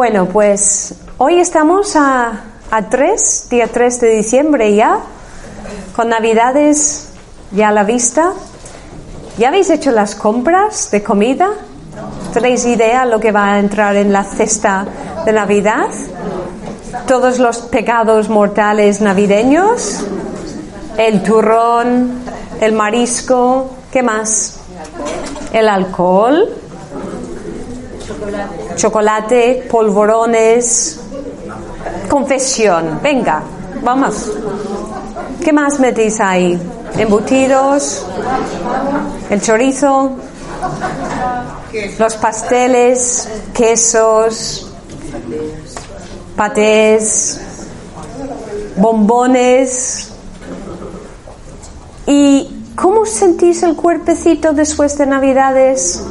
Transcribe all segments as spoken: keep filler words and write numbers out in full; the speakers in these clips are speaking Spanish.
Bueno, pues hoy estamos a, a tres, día tres de diciembre ya, con Navidades ya a la vista. ¿Ya habéis hecho las compras de comida? ¿Tenéis idea lo que va a entrar en la cesta de Navidad? Todos los pecados mortales navideños, el turrón, el marisco, ¿qué más? El alcohol, chocolate, chocolate polvorones, confesión. Venga, vamos. ¿Qué más metéis ahí? Embutidos, el chorizo, los pasteles, quesos, patés, bombones. ¿Y cómo sentís el cuerpecito después de Navidades?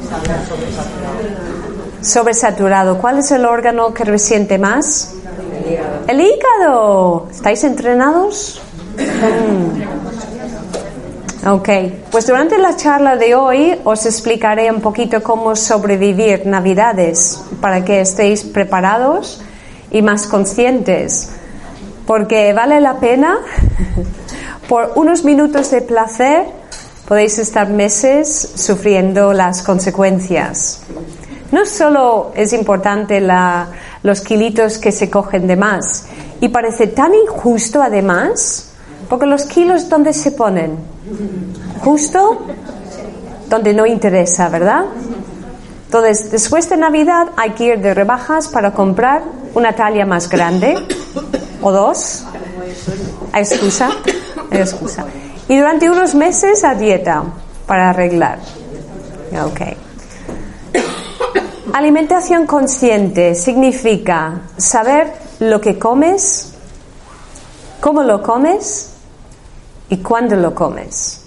Sobresaturado. ¿Cuál es el órgano que resiente más? El hígado. ¿Estáis entrenados? Mm. Ok, pues durante la charla de hoy os explicaré un poquito cómo sobrevivir Navidades para que estéis preparados y más conscientes, porque vale la pena. Por unos minutos de placer podéis estar meses sufriendo las consecuencias. No solo es importante la, los kilitos que se cogen de más, y parece tan injusto además, porque los kilos ¿dónde se ponen? Justo donde no interesa, ¿verdad? Entonces, después de Navidad hay que ir de rebajas para comprar una talla más grande o dos. Hay excusa, hay excusa. Y durante unos meses a dieta para arreglar. Ok. Alimentación consciente significa saber lo que comes, cómo lo comes y cuándo lo comes.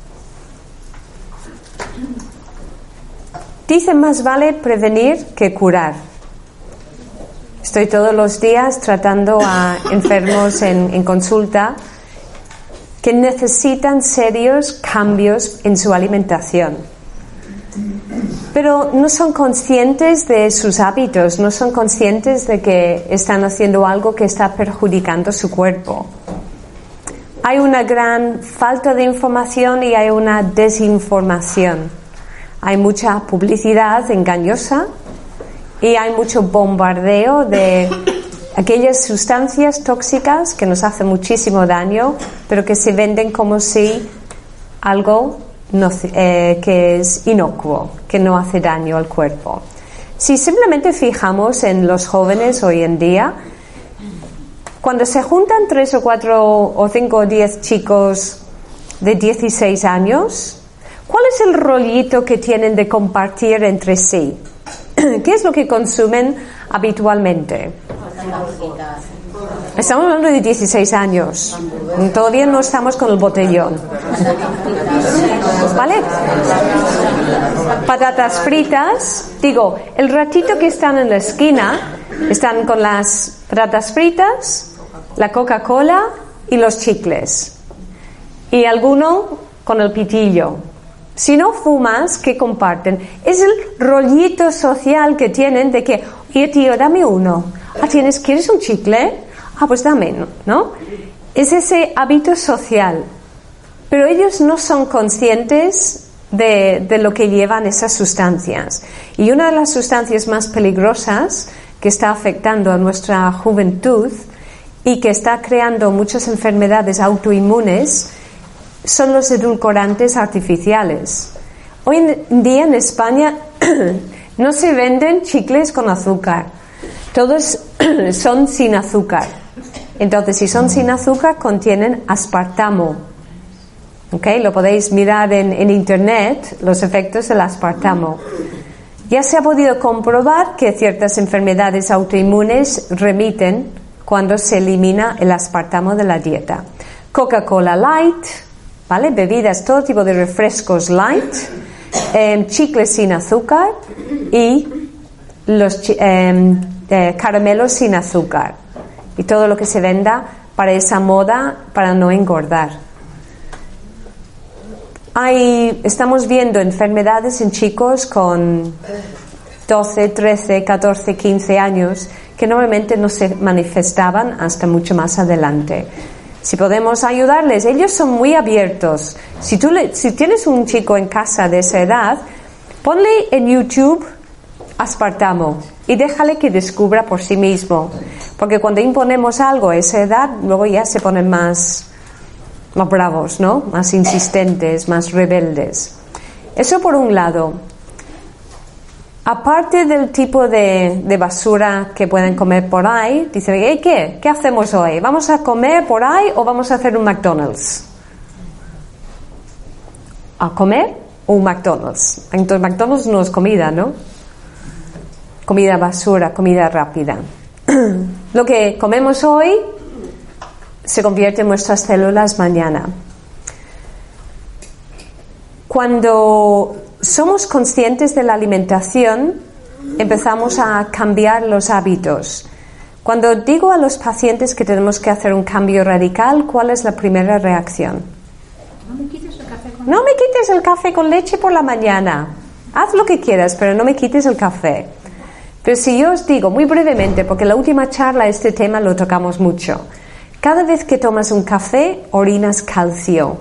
Dicen más vale prevenir que curar. Estoy todos los días tratando a enfermos en, en consulta que necesitan serios cambios en su alimentación. Pero no son conscientes de sus hábitos, no son conscientes de que están haciendo algo que está perjudicando su cuerpo. Hay una gran falta de información y hay una desinformación. Hay mucha publicidad engañosa y hay mucho bombardeo de aquellas sustancias tóxicas que nos hacen muchísimo daño, pero que se venden como si algo no, eh, que es inocuo, que no hace daño al cuerpo. Si simplemente fijamos en los jóvenes hoy en día, cuando se juntan tres o cuatro o cinco o diez chicos de dieciséis años, ¿cuál es el rollito que tienen de compartir entre sí? ¿Qué es lo que consumen habitualmente? Estamos hablando de dieciséis años. Todavía no estamos con el botellón. ¿Vale? Patatas fritas. Digo, el ratito que están en la esquina, están con las patatas fritas, la Coca-Cola y los chicles. Y alguno con el pitillo. Si no fumas, ¿qué comparten? Es el rollito social que tienen de que, oye tío, dame uno. Ah, ¿tienes, ¿quieres un chicle? Ah, pues dame, ¿no? Es ese hábito social. Pero ellos no son conscientes de, de lo que llevan esas sustancias. Y una de las sustancias más peligrosas que está afectando a nuestra juventud y que está creando muchas enfermedades autoinmunes son los edulcorantes artificiales. Hoy en día en España no se venden chicles con azúcar. Todos son sin azúcar. Entonces, si son sin azúcar, contienen aspartamo. ¿Okay? Lo podéis mirar en, en internet, los efectos del aspartamo. Ya se ha podido comprobar que ciertas enfermedades autoinmunes remiten cuando se elimina el aspartamo de la dieta. Coca-Cola Light, ¿vale? Bebidas, todo tipo de refrescos light, eh, chicles sin azúcar y los eh, eh, caramelos sin azúcar y todo lo que se venda para esa moda para no engordar. Hay, estamos viendo enfermedades en chicos con doce, trece, catorce, quince años, que normalmente no se manifestaban hasta mucho más adelante. Si podemos ayudarles, ellos son muy abiertos. Si tú le, si tienes un chico en casa de esa edad, ponle en YouTube aspartamo y déjale que descubra por sí mismo, porque cuando imponemos algo a esa edad, luego ya se ponen más, más bravos, ¿no? Más insistentes, más rebeldes. Eso por un lado. Aparte del tipo de, de basura que pueden comer por ahí, dicen, ¿y qué? ¿Qué hacemos hoy? ¿Vamos a comer por ahí o vamos a hacer un McDonald's? ¿A comer o un McDonald's? Entonces McDonald's no es comida, ¿no? Comida basura, comida rápida. Lo que comemos hoy se convierte en nuestras células mañana. Cuando somos conscientes de la alimentación, empezamos a cambiar los hábitos. Cuando digo a los pacientes que tenemos que hacer un cambio radical, ¿cuál es la primera reacción? No me quites el café con, no me quites el café con leche por la mañana. Haz lo que quieras, pero no me quites el café. Pero si yo os digo muy brevemente, porque en la última charla este tema lo tocamos mucho, cada vez que tomas un café, orinas calcio.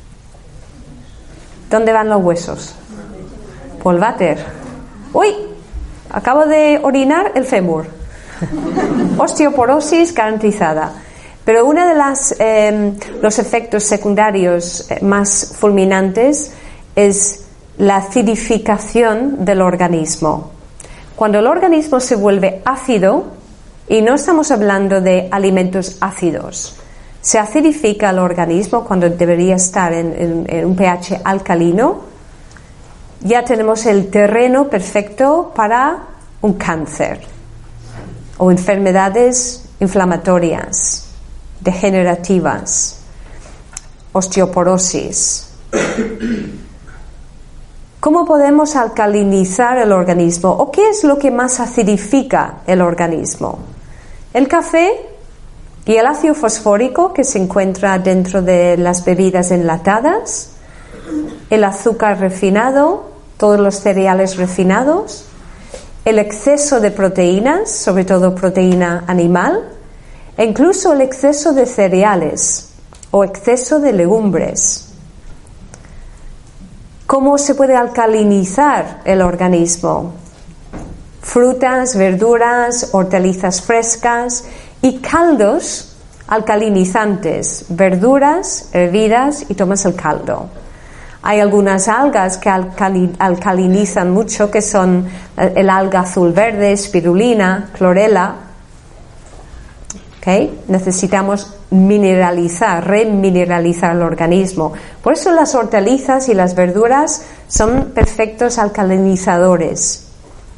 ¿Dónde van los huesos? Por el váter. Uy, acabo de orinar el fémur. Osteoporosis garantizada. Pero uno de las, eh, los efectos secundarios más fulminantes es la acidificación del organismo. Cuando el organismo se vuelve ácido, y no estamos hablando de alimentos ácidos, se acidifica el organismo cuando debería estar en, en, en un pH alcalino, ya tenemos el terreno perfecto para un cáncer o enfermedades inflamatorias, degenerativas, osteoporosis. ¿Cómo podemos alcalinizar el organismo? ¿O qué es lo que más acidifica el organismo? El café y el ácido fosfórico que se encuentra dentro de las bebidas enlatadas, el azúcar refinado, todos los cereales refinados, el exceso de proteínas, sobre todo proteína animal, e incluso el exceso de cereales o exceso de legumbres. ¿Cómo se puede alcalinizar el organismo? Frutas, verduras, hortalizas frescas y caldos alcalinizantes, verduras hervidas y tomas el caldo. Hay algunas algas que alcali- alcalinizan mucho, que son el alga azul verde, spirulina, clorela. ¿Okay? Necesitamos mineralizar, remineralizar el organismo. Por eso las hortalizas y las verduras son perfectos alcalinizadores.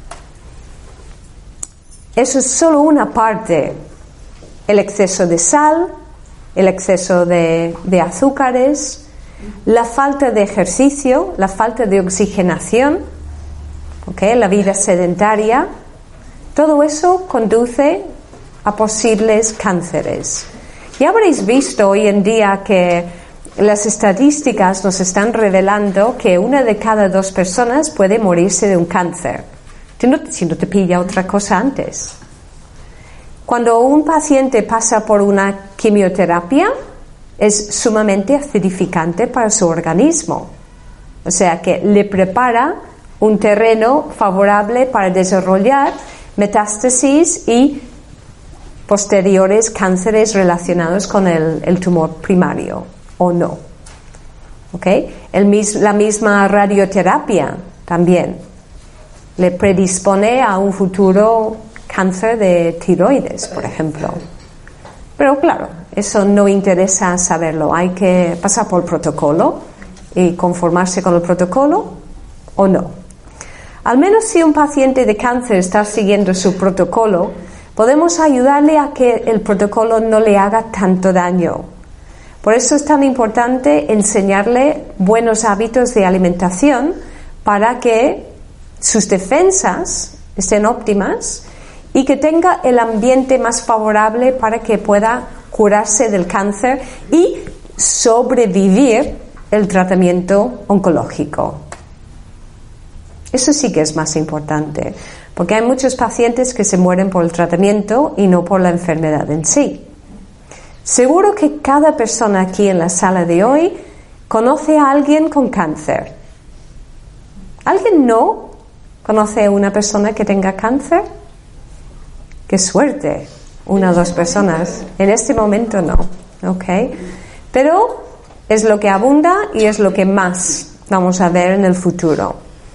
Eso es solo una parte. El exceso de sal, el exceso de, de azúcares, la falta de ejercicio, la falta de oxigenación, ¿okay? La vida sedentaria, todo eso conduce a posibles cánceres. Ya habréis visto hoy en día que las estadísticas nos están revelando que una de cada dos personas puede morirse de un cáncer, si no, si no te pilla otra cosa antes. Cuando un paciente pasa por una quimioterapia, es sumamente acidificante para su organismo. O sea que le prepara un terreno favorable para desarrollar metástasis y posteriores cánceres relacionados con el, el tumor primario, o no. ¿Okay? El mis, la misma radioterapia también le predispone a un futuro cáncer de tiroides, por ejemplo. Pero claro, eso no interesa saberlo. Hay que pasar por el protocolo y conformarse con el protocolo o no. Al menos si un paciente de cáncer está siguiendo su protocolo, podemos ayudarle a que el protocolo no le haga tanto daño. Por eso es tan importante enseñarle buenos hábitos de alimentación para que sus defensas estén óptimas y que tenga el ambiente más favorable para que pueda curarse del cáncer y sobrevivir el tratamiento oncológico. Eso sí que es más importante, porque hay muchos pacientes que se mueren por el tratamiento y no por la enfermedad en sí. Seguro que cada persona aquí en la sala de hoy conoce a alguien con cáncer. ¿Alguien no conoce a una persona que tenga cáncer? ¡Qué suerte! Una o dos personas. En este momento no. ¿Ok? Pero es lo que abunda y es lo que más vamos a ver en el futuro.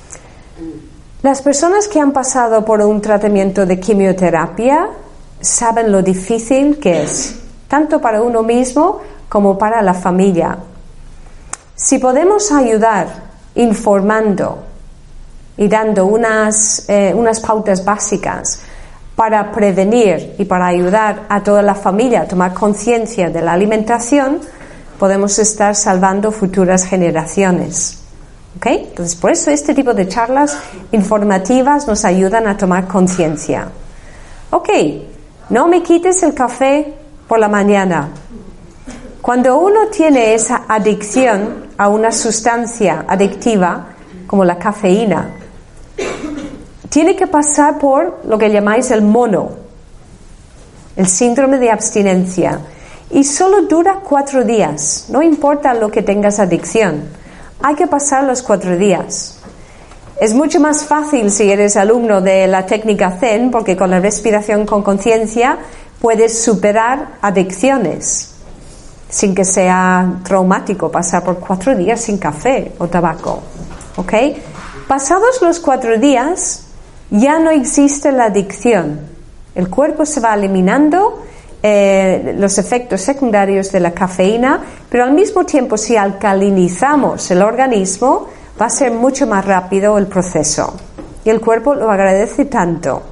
Las personas que han pasado por un tratamiento de quimioterapia saben lo difícil que es, tanto para uno mismo como para la familia. Si podemos ayudar informando y dando unas, eh, unas pautas básicas para prevenir y para ayudar a toda la familia a tomar conciencia de la alimentación, podemos estar salvando futuras generaciones. ¿Ok? Entonces, por eso este tipo de charlas informativas nos ayudan a tomar conciencia. Ok, no me quites el café por la mañana. Cuando uno tiene esa adicción a una sustancia adictiva, como la cafeína, tiene que pasar por lo que llamáis el mono, el síndrome de abstinencia, y solo dura cuatro días, no importa lo que tengas adicción, hay que pasar los cuatro días. Es mucho más fácil si eres alumno de la técnica Zen, porque con la respiración con conciencia puedes superar adicciones, sin que sea traumático pasar por cuatro días sin café o tabaco, ¿ok? Pasados los cuatro días, ya no existe la adicción. El cuerpo se va eliminando eh, los efectos secundarios de la cafeína, pero al mismo tiempo, si alcalinizamos el organismo, va a ser mucho más rápido el proceso. Y el cuerpo lo agradece tanto.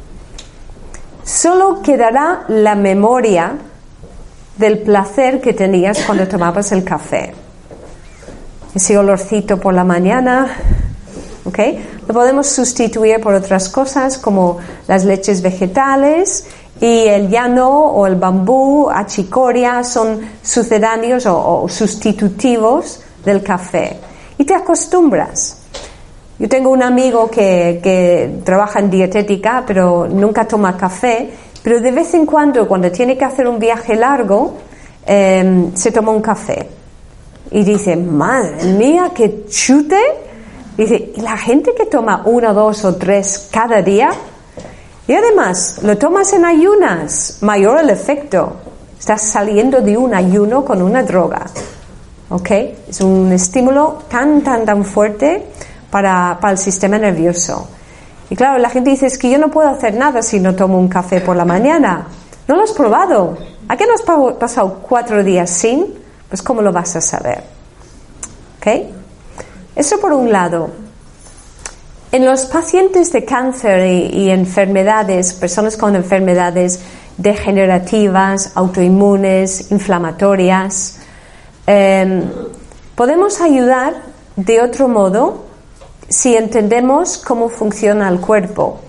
Solo quedará la memoria del placer que tenías cuando tomabas el café. Ese olorcito por la mañana, ¿ok? Lo podemos sustituir por otras cosas como las leches vegetales, y el llano o el bambú, achicoria, son sucedáneos o, o sustitutivos del café. Y te acostumbras. Yo tengo un amigo que, que trabaja en dietética, pero nunca toma café, pero de vez en cuando, cuando tiene que hacer un viaje largo, eh, se toma un café. Y dice, madre mía, qué chute. Dice, ¿y la gente que toma uno, dos o tres cada día? Y además, lo tomas en ayunas, mayor el efecto. Estás saliendo de un ayuno con una droga. ¿Ok? Es un estímulo tan, tan, tan fuerte para, para el sistema nervioso. Y claro, la gente dice, es que yo no puedo hacer nada si no tomo un café por la mañana. ¿No lo has probado? ¿A qué no has pasado cuatro días sin? Pues ¿cómo lo vas a saber? ¿Ok? Eso por un lado. En los pacientes de cáncer y, y enfermedades, personas con enfermedades degenerativas, autoinmunes, inflamatorias, eh, podemos ayudar de otro modo si entendemos cómo funciona el cuerpo.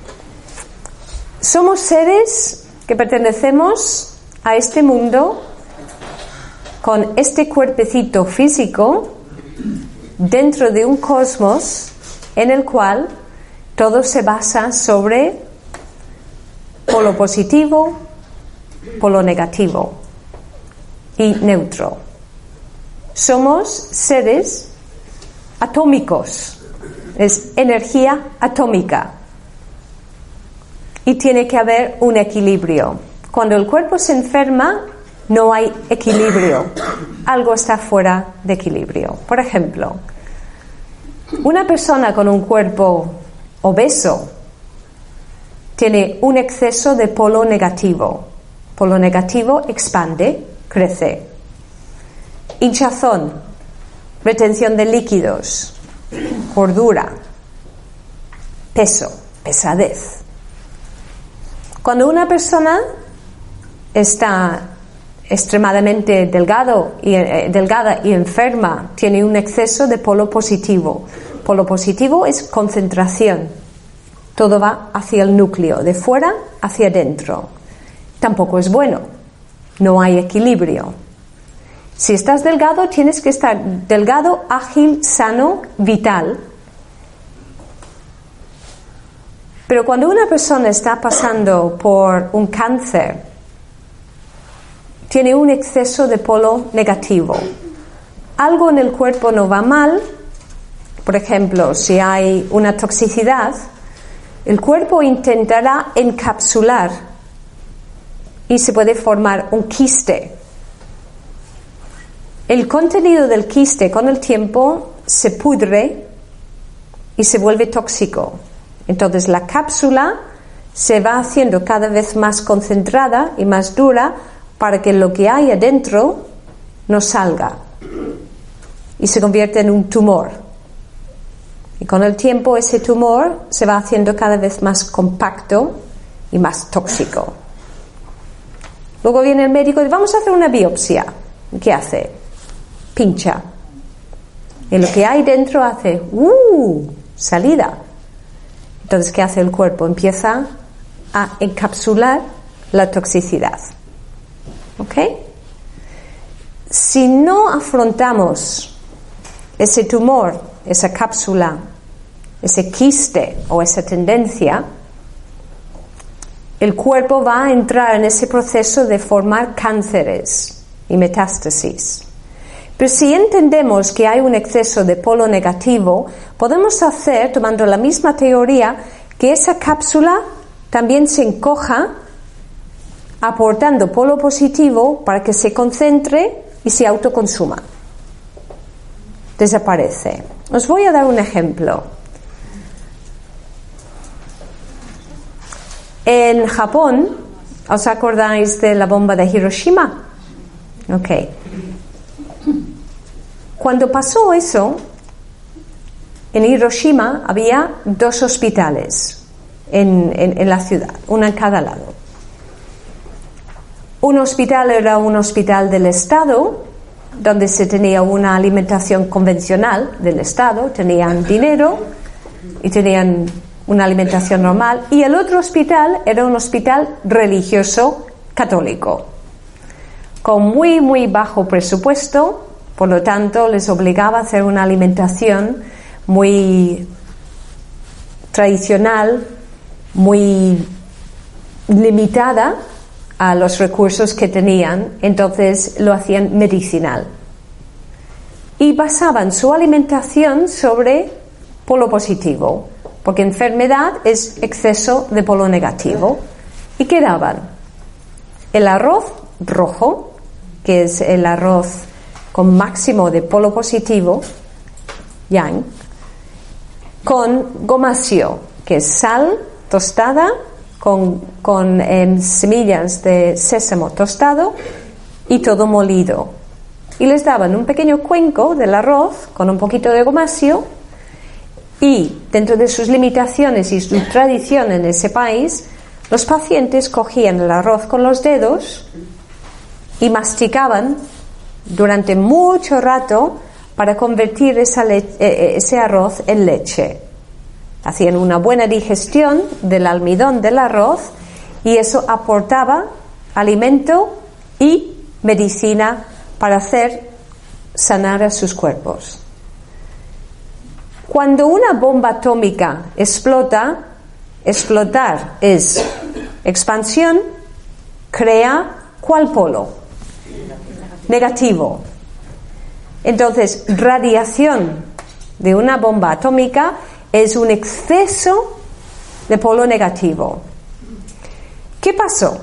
Somos seres que pertenecemos a este mundo con este cuerpecito físico dentro de un cosmos en el cual todo se basa sobre polo positivo, polo negativo y neutro. Somos seres atómicos, es energía atómica y tiene que haber un equilibrio. Cuando el cuerpo se enferma, no hay equilibrio, algo está fuera de equilibrio. Por ejemplo, una persona con un cuerpo obeso tiene un exceso de polo negativo. Polo negativo expande, crece. Hinchazón, retención de líquidos, gordura, peso, pesadez. Cuando una persona está extremadamente delgado y, eh, delgada y enferma, tiene un exceso de polo positivo. Polo positivo es concentración. Todo va hacia el núcleo, de fuera hacia adentro. Tampoco es bueno. No hay equilibrio. Si estás delgado, tienes que estar delgado, ágil, sano, vital. Pero cuando una persona está pasando por un cáncer, tiene un exceso de polo negativo, algo en el cuerpo no va mal, por ejemplo, si hay una toxicidad, el cuerpo intentará encapsular y se puede formar un quiste. El contenido del quiste con el tiempo se pudre y se vuelve tóxico. Entonces la cápsula se va haciendo cada vez más concentrada y más dura para que lo que hay adentro no salga y se convierte en un tumor. Y con el tiempo ese tumor se va haciendo cada vez más compacto y más tóxico. Luego viene el médico y dice, vamos a hacer una biopsia. ¿Qué hace? Pincha. Y lo que hay dentro hace, ¡uh! Salida. Entonces, ¿qué hace el cuerpo? Empieza a encapsular la toxicidad. ¿Ok? Si no afrontamos ese tumor, esa cápsula, ese quiste o esa tendencia, el cuerpo va a entrar en ese proceso de formar cánceres y metástasis. Pero si entendemos que hay un exceso de polo negativo, podemos hacer, tomando la misma teoría, que esa cápsula también se encoja, aportando polo positivo para que se concentre y se autoconsuma. Desaparece. Os voy a dar un ejemplo. En Japón, ¿os acordáis de la bomba de Hiroshima? Ok. Cuando pasó eso, en Hiroshima había dos hospitales en, en, en la ciudad, uno en cada lado. Un hospital era un hospital del Estado, donde se tenía una alimentación convencional del Estado, tenían dinero y tenían una alimentación normal, y el otro hospital era un hospital religioso católico, con muy muy bajo presupuesto. Por lo tanto, les obligaba a hacer una alimentación muy tradicional, muy limitada a los recursos que tenían, entonces lo hacían medicinal. Y basaban su alimentación sobre polo positivo, porque enfermedad es exceso de polo negativo. ¿Y qué daban? El arroz rojo, que es el arroz con máximo de polo positivo, yang, con gomasio, que es sal tostada con, con eh, semillas de sésamo tostado y todo molido. Y les daban un pequeño cuenco del arroz con un poquito de gomasio, y dentro de sus limitaciones y su tradición en ese país, los pacientes cogían el arroz con los dedos y masticaban durante mucho rato para convertir esa le- eh, ese arroz en leche. Hacían una buena digestión del almidón del arroz y eso aportaba alimento y medicina para hacer sanar a sus cuerpos. Cuando una bomba atómica explota, explotar es expansión, crea ¿cuál polo? Negativo. Entonces, radiación de una bomba atómica es un exceso de polo negativo. ¿Qué pasó?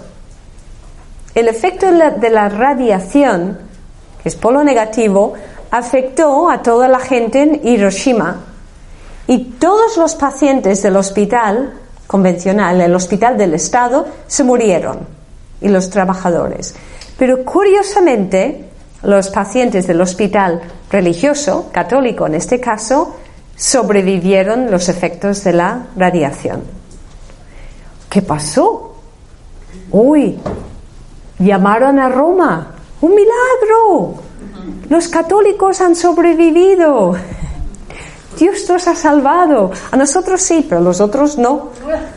El efecto de la, de la radiación, que es polo negativo, afectó a toda la gente en Hiroshima, y todos los pacientes del hospital convencional, el hospital del Estado, se murieron, y los trabajadores. Pero curiosamente, los pacientes del hospital religioso, católico en este caso, sobrevivieron los efectos de la radiación. ¿Qué pasó? Uy, llamaron a Roma. ¡Un milagro! Los católicos han sobrevivido. Dios nos ha salvado. A nosotros sí, pero a los otros no.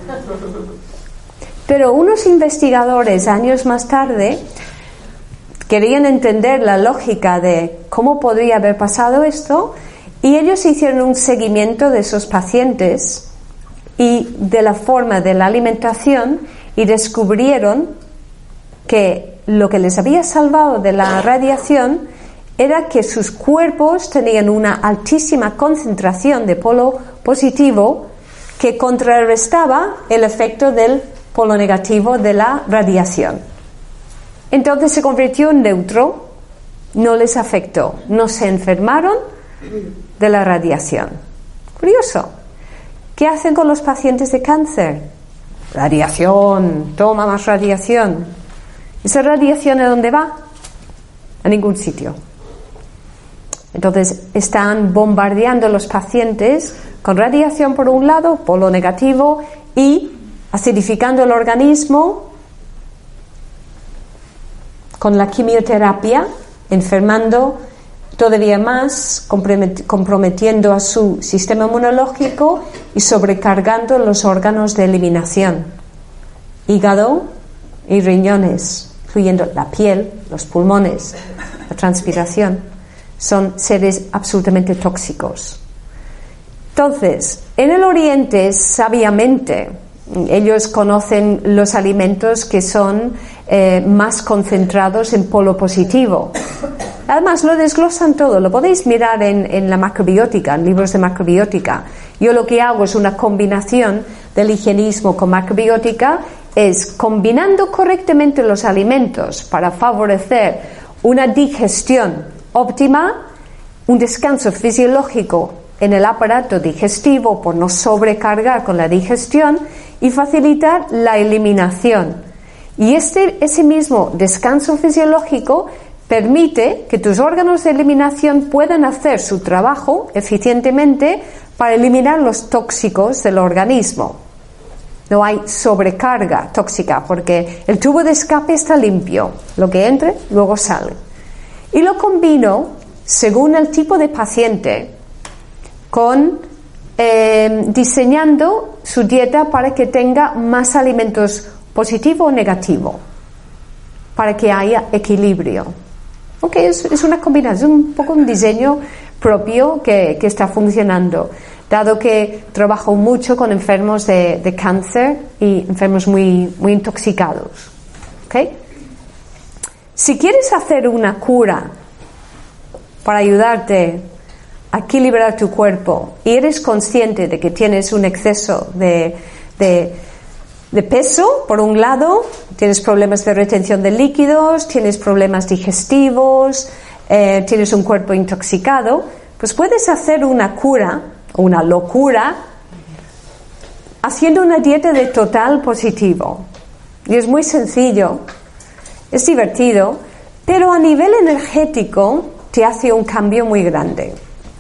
Pero unos investigadores años más tarde querían entender la lógica de cómo podría haber pasado esto, y ellos hicieron un seguimiento de esos pacientes y de la forma de la alimentación y descubrieron que lo que les había salvado de la radiación era que sus cuerpos tenían una altísima concentración de polo positivo que contrarrestaba el efecto del polo negativo de la radiación. Entonces se convirtió en neutro, no les afectó, no se enfermaron de la radiación. Curioso. ¿Qué hacen con los pacientes de cáncer? Radiación, toma más radiación. ¿Esa radiación a dónde va? A ningún sitio. Entonces están bombardeando a los pacientes con radiación por un lado, polo negativo, y acidificando el organismo con la quimioterapia, enfermando todavía más, comprometiendo a su sistema inmunológico y sobrecargando los órganos de eliminación, hígado y riñones, incluyendo la piel, los pulmones, la transpiración. Son seres absolutamente tóxicos. Entonces, en el Oriente, sabiamente, ellos conocen los alimentos que son eh, más concentrados en polo positivo. Además, lo desglosan todo, lo podéis mirar en, en la macrobiótica, en libros de macrobiótica. Yo lo que hago es una combinación del higienismo con macrobiótica, es combinando correctamente los alimentos para favorecer una digestión óptima, un descanso fisiológico en el aparato digestivo por no sobrecargar con la digestión y facilitar la eliminación. Y este, ese mismo descanso fisiológico permite que tus órganos de eliminación puedan hacer su trabajo eficientemente para eliminar los tóxicos del organismo. No hay sobrecarga tóxica porque el tubo de escape está limpio. Lo que entre, luego sale. Y lo combino, según el tipo de paciente, con eh, diseñando su dieta para que tenga más alimentos positivo o negativo, para que haya equilibrio. Ok, es, es una combinación, un poco un diseño propio que, que está funcionando, dado que trabajo mucho con enfermos de, de cáncer y enfermos muy, muy intoxicados. Ok. Si quieres hacer una cura para ayudarte a equilibrar tu cuerpo y eres consciente de que tienes un exceso de, de, de peso, por un lado, tienes problemas de retención de líquidos, tienes problemas digestivos, eh, tienes un cuerpo intoxicado, pues puedes hacer una cura, una locura, haciendo una dieta de total positivo. Y es muy sencillo. Es divertido, pero a nivel energético te hace un cambio muy grande.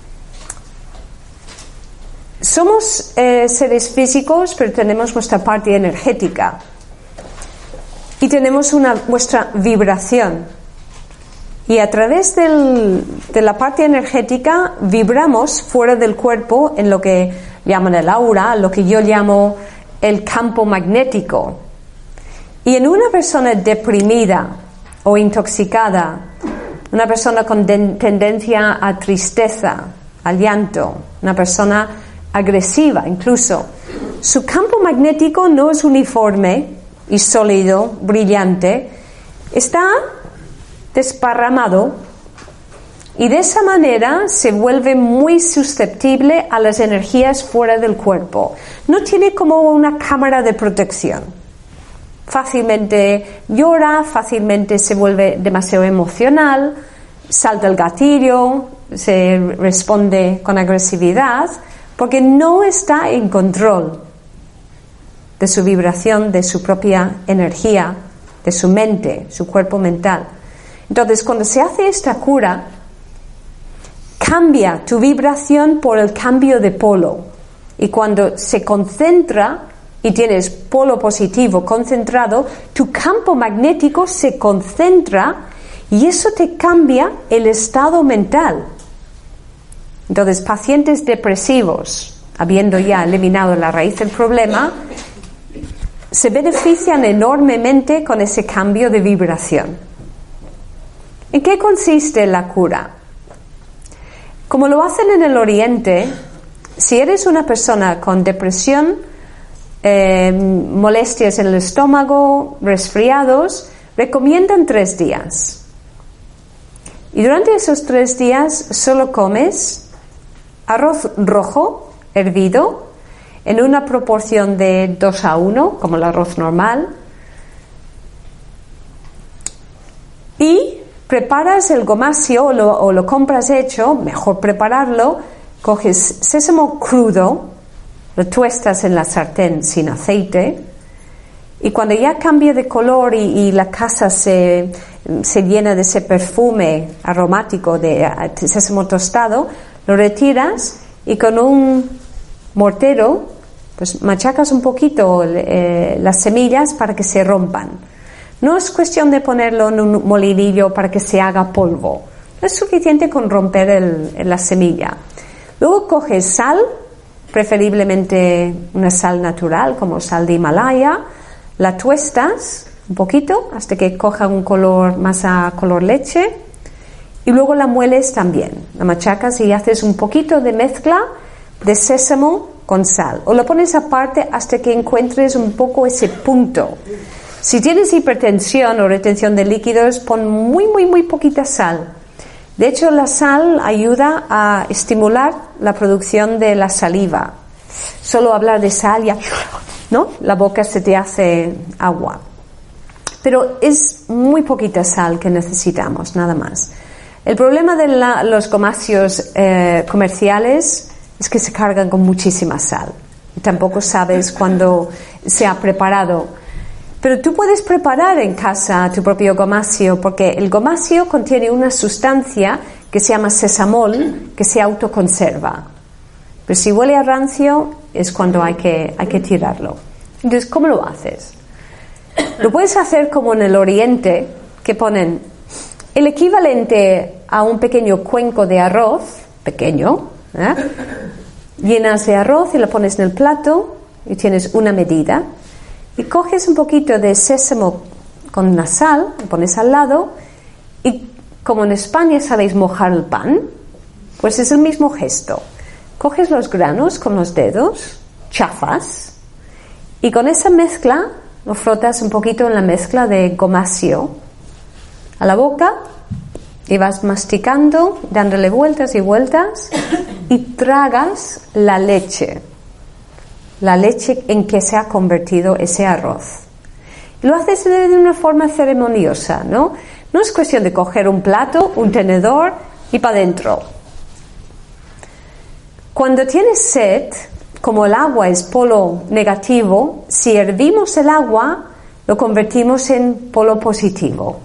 Somos eh, seres físicos, pero tenemos nuestra parte energética y tenemos una, nuestra vibración. Y a través del, de la parte energética vibramos fuera del cuerpo en lo que llaman el aura, lo que yo llamo el campo magnético. Y en una persona deprimida o intoxicada, una persona con de- tendencia a tristeza, al llanto, una persona agresiva incluso, su campo magnético no es uniforme y sólido, brillante, está desparramado y de esa manera se vuelve muy susceptible a las energías fuera del cuerpo. No tiene como una cámara de protección. Fácilmente llora, fácilmente se vuelve demasiado emocional, salta el gatillo, se responde con agresividad, porque no está en control de su vibración, de su propia energía, de su mente, su cuerpo mental. Entonces, cuando se hace esta cura, cambia tu vibración por el cambio de polo. Y cuando se concentra y tienes polo positivo concentrado, tu campo magnético se concentra y eso te cambia el estado mental. Entonces, pacientes depresivos, habiendo ya eliminado la raíz del problema, se benefician enormemente con ese cambio de vibración. ¿En qué consiste la cura? Como lo hacen en el Oriente, si eres una persona con depresión eh, molestias en el estómago, resfriados, recomiendan tres días. Y durante esos tres días solo comes arroz rojo hervido en una proporción de dos a uno, como el arroz normal, y preparas el gomasio o lo, o lo compras hecho, mejor prepararlo, coges sésamo crudo, lo tuestas en la sartén sin aceite, y cuando ya cambia de color y, y la casa se, se llena de ese perfume aromático de sésamo tostado, lo retiras y con un mortero pues machacas un poquito eh, las semillas para que se rompan. No es cuestión de ponerlo en un molinillo para que se haga polvo. Es suficiente con romper el, la semilla. Luego coges sal, preferiblemente una sal natural como sal de Himalaya, la tuestas un poquito hasta que coja un color más a color leche y luego la mueles también. La machacas y haces un poquito de mezcla de sésamo con sal. O lo pones aparte hasta que encuentres un poco ese punto. Si tienes hipertensión o retención de líquidos, pon muy, muy, muy poquita sal. De hecho, la sal ayuda a estimular la producción de la saliva. Solo hablar de sal ya, ¿no? La boca se te hace agua. Pero es muy poquita sal que necesitamos, nada más. El problema de la, los gomasios eh, comerciales es que se cargan con muchísima sal. Y tampoco sabes cuándo se ha preparado. Pero tú puedes preparar en casa tu propio gomasio, porque el gomasio contiene una sustancia que se llama sesamol, que se autoconserva. Pero si huele a rancio, es cuando hay que, hay que tirarlo. Entonces, ¿cómo lo haces? Lo puedes hacer como en el Oriente, que ponen el equivalente a un pequeño cuenco de arroz, pequeño, ¿eh? Llenas de arroz y lo pones en el plato y tienes una medida. Y coges un poquito de sésamo con una sal, lo pones al lado, y como en España sabéis mojar el pan, pues es el mismo gesto. Coges los granos con los dedos, chafas, y con esa mezcla lo frotas un poquito en la mezcla de gomasio a la boca, y vas masticando, dándole vueltas y vueltas, y tragas la leche. La leche en que se ha convertido ese arroz. Lo haces de una forma ceremoniosa, ¿no? No es cuestión de coger un plato, un tenedor y para adentro. Cuando tienes sed, como el agua es polo negativo, si hervimos el agua, lo convertimos en polo positivo.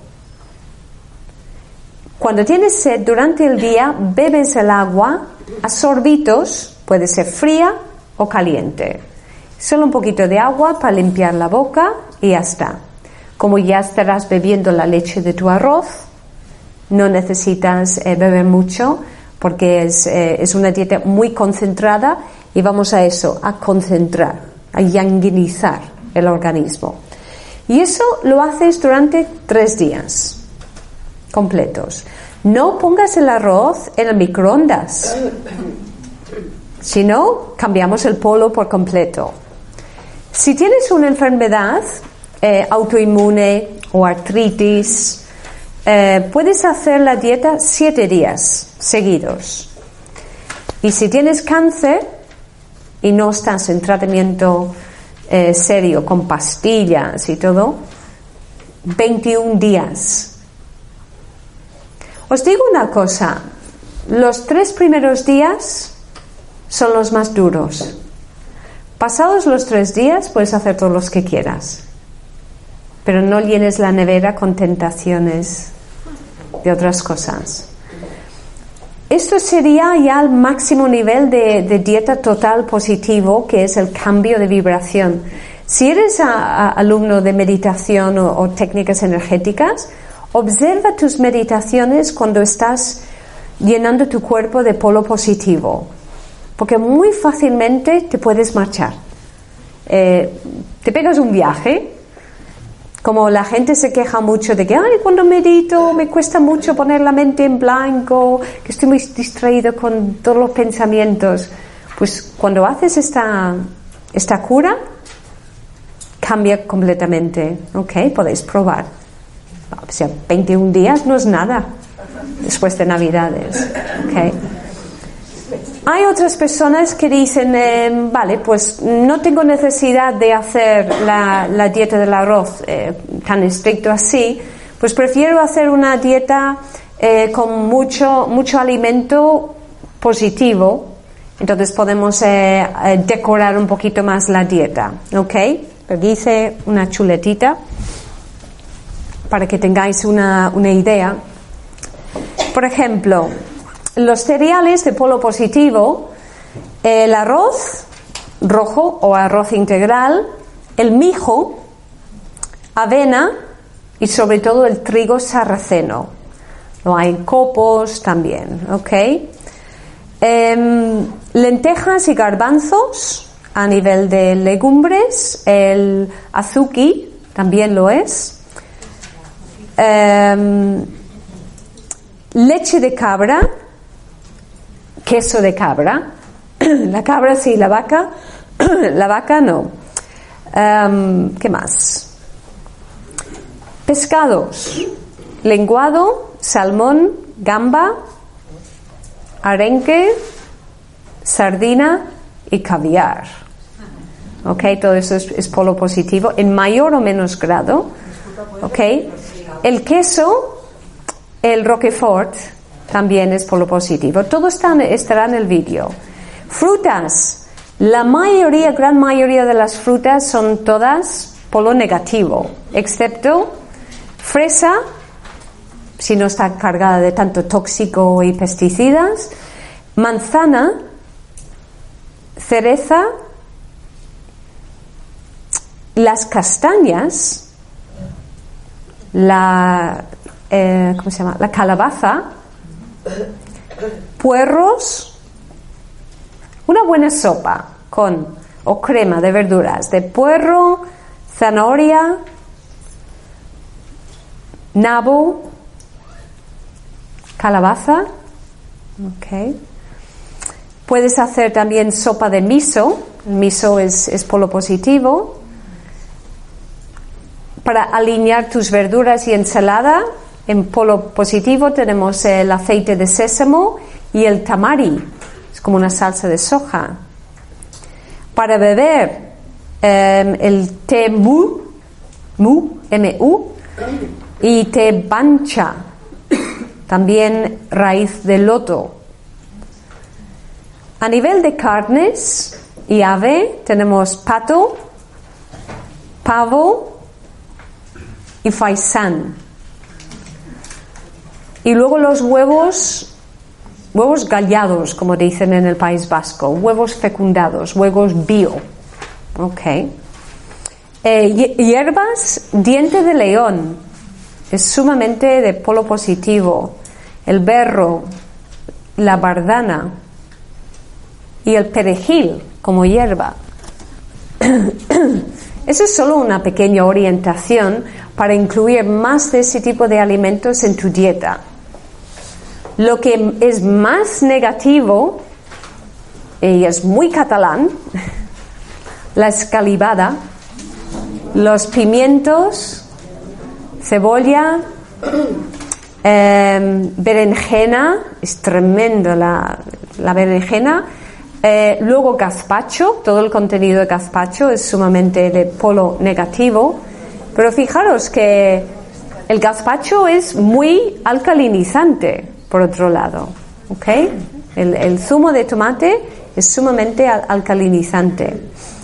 Cuando tienes sed durante el día, bebes el agua a sorbitos, puede ser fría o caliente. Solo un poquito de agua para limpiar la boca y ya está. Como ya estarás bebiendo la leche de tu arroz, no necesitas eh, beber mucho porque es, eh, es una dieta muy concentrada y vamos a eso, a concentrar, a yanguinizar el organismo. Y eso lo haces durante tres días completos. No pongas el arroz en el microondas. Si no, cambiamos el polo por completo. Si tienes una enfermedad eh, autoinmune o artritis, eh, puedes hacer la dieta siete días seguidos. Y si tienes cáncer y no estás en tratamiento eh, serio con pastillas y todo, veintiún días. Os digo una cosa, los tres primeros días son los más duros. Pasados los tres días puedes hacer todos los que quieras, pero no llenes la nevera con tentaciones de otras cosas. Esto sería ya el máximo nivel de, de dieta total positivo, que es el cambio de vibración. Si eres a, a, alumno de meditación o, o técnicas energéticas, observa tus meditaciones cuando estás llenando tu cuerpo de polo positivo, porque muy fácilmente te puedes marchar. Eh, te pegas un viaje, como la gente se queja mucho de que ay, cuando medito me cuesta mucho poner la mente en blanco, que estoy muy distraído con todos los pensamientos. Pues cuando haces esta, esta cura, cambia completamente. Ok, podéis probar. O sea, veintiún días no es nada después de Navidades. Ok. Hay otras personas que dicen, eh, vale, pues no tengo necesidad de hacer la, la dieta del arroz eh, tan estricto así, pues prefiero hacer una dieta eh, con mucho, mucho alimento positivo. Entonces podemos eh, eh, decorar un poquito más la dieta, ¿ok? Aquí hice una chuletita para que tengáis una, una idea. Por ejemplo, los cereales de polo positivo, el arroz rojo o arroz integral, el mijo, avena y sobre todo el trigo sarraceno. Lo hay en copos también, ¿ok? Eh, lentejas y garbanzos a nivel de legumbres, el azuki también lo es. Eh, leche de cabra, queso de cabra, la cabra sí, la vaca, la vaca no. Um, ¿Qué más? Pescados, lenguado, salmón, gamba, arenque, sardina y caviar. Ok, todo eso es, es polo positivo en mayor o menos grado. Ok, el queso, el Roquefort, también es polo positivo. Todo está, estará en el vídeo. Frutas. La mayoría, gran mayoría de las frutas son todas polo negativo, excepto fresa, si no está cargada de tanto tóxico y pesticidas, manzana, cereza, las castañas, la, eh, ¿cómo se llama? La calabaza, puerros, una buena sopa con o crema de verduras de puerro, zanahoria, nabo, calabaza. Okay. Puedes hacer también sopa de miso. El miso es, es polo positivo. Para alinear tus verduras y ensalada, en polo positivo tenemos el aceite de sésamo y el tamari. Es como una salsa de soja. Para beber, eh, el té mu, mu, M U, y té bancha, también raíz de loto. A nivel de carnes y ave, tenemos pato, pavo y faisán. Y luego los huevos, huevos gallados, como dicen en el País Vasco, huevos fecundados, huevos bio. Ok. Eh, hierbas, diente de león, es sumamente de polo positivo. El berro, la bardana y el perejil como hierba. Eso es solo una pequeña orientación para incluir más de ese tipo de alimentos en tu dieta. Lo que es más negativo, y es muy catalán, la escalivada, los pimientos, cebolla, eh, berenjena, es tremendo la, la berenjena, eh, luego gazpacho, todo el contenido de gazpacho es sumamente de polo negativo, pero fijaros que el gazpacho es muy alcalinizante, por otro lado, ¿ok? El, el zumo de tomate es sumamente al, alcalinizante.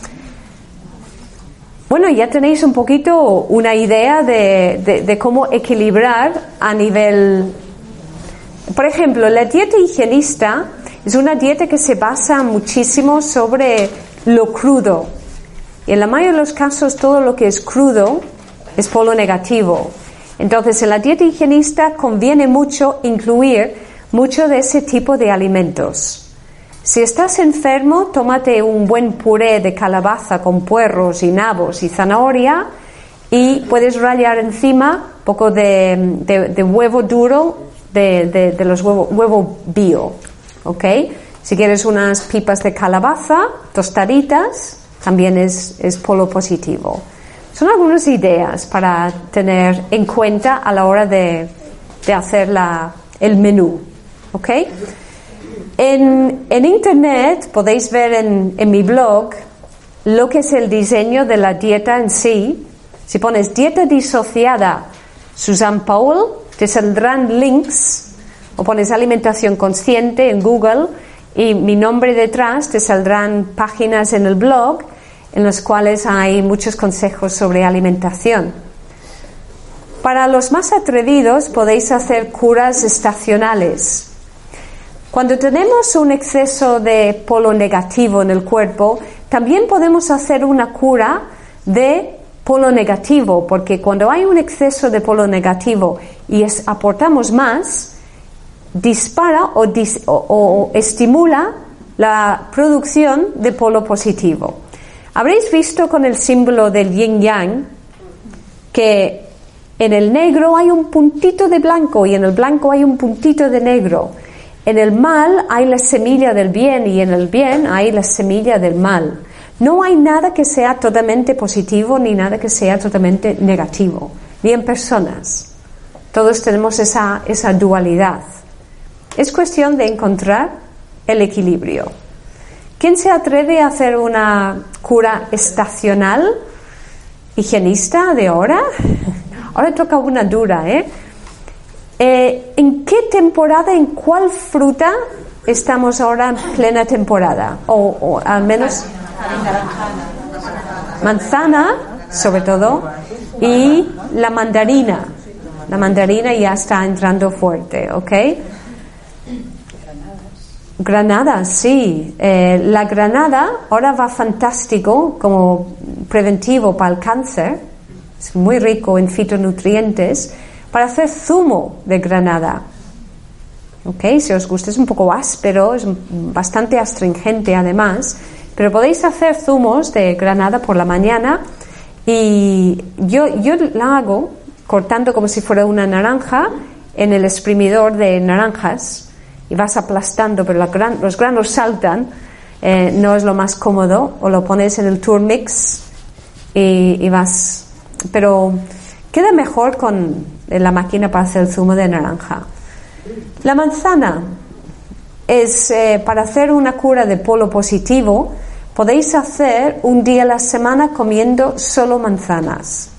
Bueno, ya tenéis un poquito una idea de, de, de cómo equilibrar a nivel... Por ejemplo, la dieta higienista es una dieta que se basa muchísimo sobre lo crudo. Y en la mayoría de los casos todo lo que es crudo es polo negativo. Entonces, en la dieta higienista conviene mucho incluir mucho de ese tipo de alimentos. Si estás enfermo, tómate un buen puré de calabaza con puerros y nabos y zanahoria y puedes rallar encima un poco de, de, de huevo duro de, de, de los huevos huevo bio, ¿ok? Si quieres unas pipas de calabaza tostaditas, también es, es polo positivo. Son algunas ideas para tener en cuenta a la hora de, de hacer la, el menú, ¿ok? En, en internet podéis ver en, en mi blog lo que es el diseño de la dieta en sí. Si pones dieta disociada Suzanne Powell, te saldrán links, o pones alimentación consciente en Google y mi nombre detrás, te saldrán páginas en el blog en las cuales hay muchos consejos sobre alimentación. Para los más atrevidos podéis hacer curas estacionales. Cuando tenemos un exceso de polo negativo en el cuerpo, también podemos hacer una cura de polo negativo, porque cuando hay un exceso de polo negativo y es, aportamos más, dispara o, dis, o, o estimula la producción de polo positivo. Habréis visto con el símbolo del yin yang que en el negro hay un puntito de blanco y en el blanco hay un puntito de negro. En el mal hay la semilla del bien y en el bien hay la semilla del mal. No hay nada que sea totalmente positivo ni nada que sea totalmente negativo, ni en personas. Todos tenemos esa, esa dualidad. Es cuestión de encontrar el equilibrio. ¿Quién se atreve a hacer una cura estacional? ¿Higienista de ahora? Ahora toca una dura, ¿eh? eh ¿En qué temporada, en cuál fruta estamos ahora en plena temporada? O, o al menos... Manzana, sobre todo, y la mandarina. La mandarina ya está entrando fuerte, ¿ok? Granada, sí. Eh, la granada ahora va fantástico como preventivo para el cáncer. Es muy rico en fitonutrientes para hacer zumo de granada. ¿Ok? Si os gusta, es un poco áspero, es bastante astringente además, pero podéis hacer zumos de granada por la mañana y yo, yo la hago cortando como si fuera una naranja en el exprimidor de naranjas. Y vas aplastando, pero la gran, los granos saltan, eh, no es lo más cómodo, o lo pones en el Turmix y, y vas... Pero queda mejor con la máquina para hacer el zumo de naranja. La manzana es, eh, para hacer una cura de polo positivo, podéis hacer un día a la semana comiendo solo manzanas.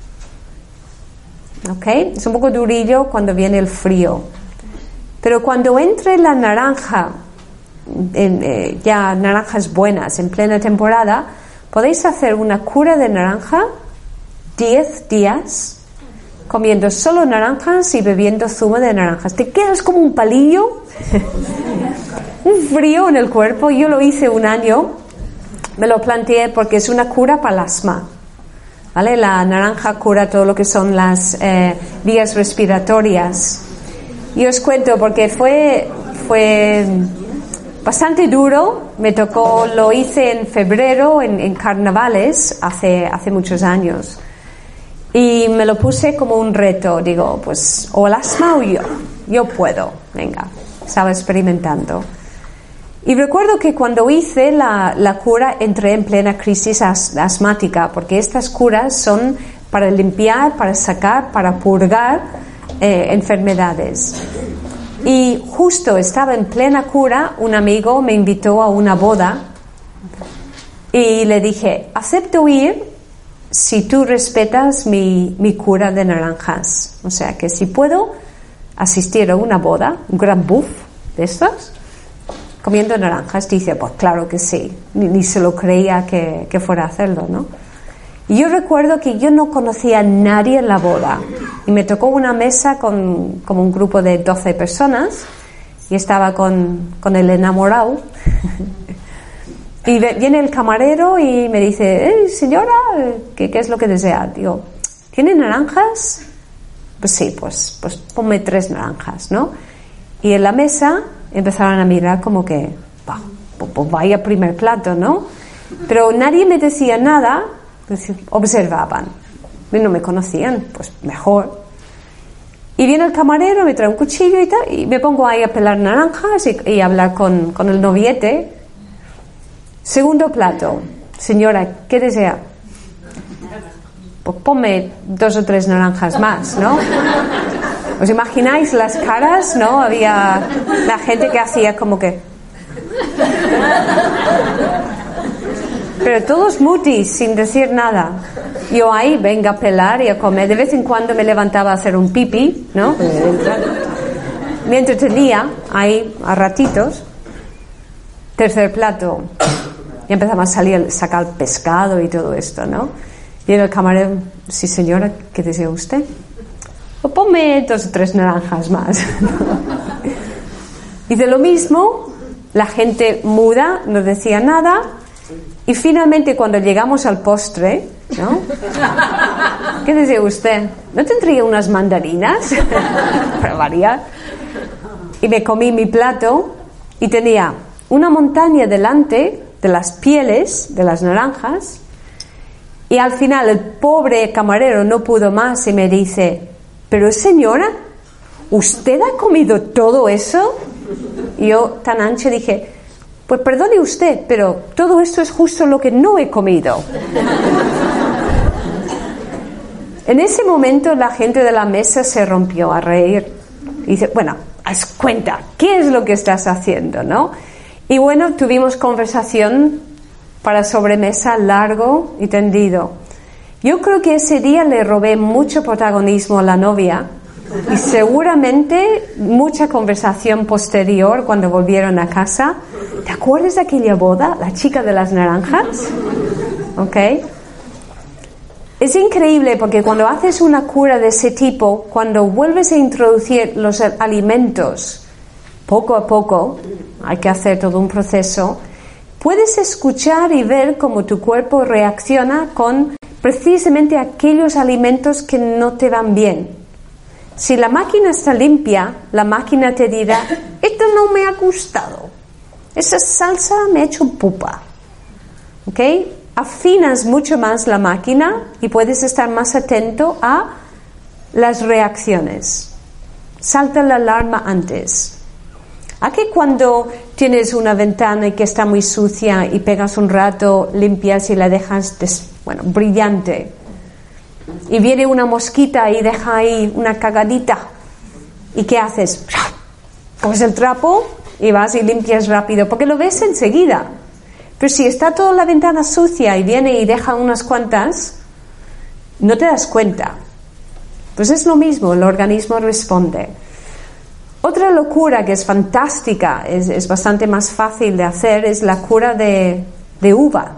¿Ok? Es un poco durillo cuando viene el frío. Pero cuando entre la naranja, en, eh, ya naranjas buenas en plena temporada, podéis hacer una cura de naranja diez días comiendo solo naranjas y bebiendo zumo de naranjas. Te quedas como un palillo, un frío en el cuerpo. Yo lo hice un año, me lo planteé porque es una cura para el asma. ¿Vale? La naranja cura todo lo que son las eh, vías respiratorias. Y os cuento porque fue fue bastante duro. Me tocó, lo hice en febrero en, en carnavales hace hace muchos años y me lo puse como un reto. Digo, pues o el asma o yo yo puedo, venga. Estaba experimentando y recuerdo que cuando hice la, la cura entré en plena crisis as, asmática, porque estas curas son para limpiar, para sacar, para purgar Eh, enfermedades. Y justo estaba en plena cura, un amigo me invitó a una boda y le dije, acepto ir si tú respetas mi, mi cura de naranjas. O sea que si puedo asistir a una boda, un gran buff de estos, comiendo naranjas. Dice, pues claro que sí, ni, ni se lo creía que, que fuera a hacerlo, ¿no? Y yo recuerdo que yo no conocía a nadie en la boda y me tocó una mesa con como un grupo de doce personas y estaba con, con el enamorado y viene el camarero y me dice, eh, señora, ¿qué, ¿qué es lo que desea? Digo, ¿tiene naranjas? Pues sí, pues, pues ponme tres naranjas, ¿no? Y en la mesa empezaron a mirar como que, bah, pues, pues vaya primer plato, ¿no? Pero nadie me decía nada. Observaban, no me conocían, pues mejor. Y viene el camarero, me trae un cuchillo y tal, y me pongo ahí a pelar naranjas y, y hablar con, con el noviete. Segundo plato, señora, ¿qué desea? pues ponme dos o tres naranjas más, ¿no? ¿Os imagináis las caras, no? Había la gente que hacía como que... Pero todos mutis, sin decir nada. Yo ahí, venga a pelar y a comer. De vez en cuando me levantaba a hacer un pipí, ¿no? Me entretenía ahí a ratitos. Tercer plato. Y empezaba a salir, sacar pescado y todo esto, ¿no? Y el camarero, sí señora, ¿qué desea usted? O ponme dos o tres naranjas más. Y de lo mismo, la gente muda, no decía nada. Y finalmente cuando llegamos al postre, ¿no? ¿Qué desea usted? ¿No tendría unas mandarinas? Para variar. Y me comí mi plato y tenía una montaña delante de las pieles de las naranjas. Y al final el pobre camarero no pudo más y me dice, pero señora, ¿usted ha comido todo eso? Y yo tan ancha dije, pues perdone usted, pero todo esto es justo lo que no he comido. En ese momento la gente de la mesa se rompió a reír. Y dice, bueno, haz cuenta, ¿qué es lo que estás haciendo, no? Y bueno, tuvimos conversación para sobremesa largo y tendido. Yo creo que ese día le robé mucho protagonismo a la novia y seguramente mucha conversación posterior cuando volvieron a casa. ¿Te acuerdas de aquella boda? La chica de las naranjas. ¿Ok? Es increíble porque cuando haces una cura de ese tipo, cuando vuelves a introducir los alimentos poco a poco, hay que hacer todo un proceso, puedes escuchar y ver cómo tu cuerpo reacciona con precisamente aquellos alimentos que no te van bien. Si la máquina está limpia, la máquina te dirá, esto no me ha gustado, esa salsa me ha hecho pupa. ¿Ok? Afinas mucho más la máquina y puedes estar más atento a las reacciones. Salta la alarma antes. ¿A que cuando tienes una ventana que está muy sucia y pegas un rato, limpias y la dejas, des, bueno, brillante? Y viene una mosquita y deja ahí una cagadita. ¿Y qué haces? Coges el trapo y vas y limpias rápido, porque lo ves enseguida. Pero si está toda la ventana sucia y viene y deja unas cuantas, no te das cuenta. Pues es lo mismo, el organismo responde. Otra locura que es fantástica, es, es bastante más fácil de hacer, es la cura de, de uva.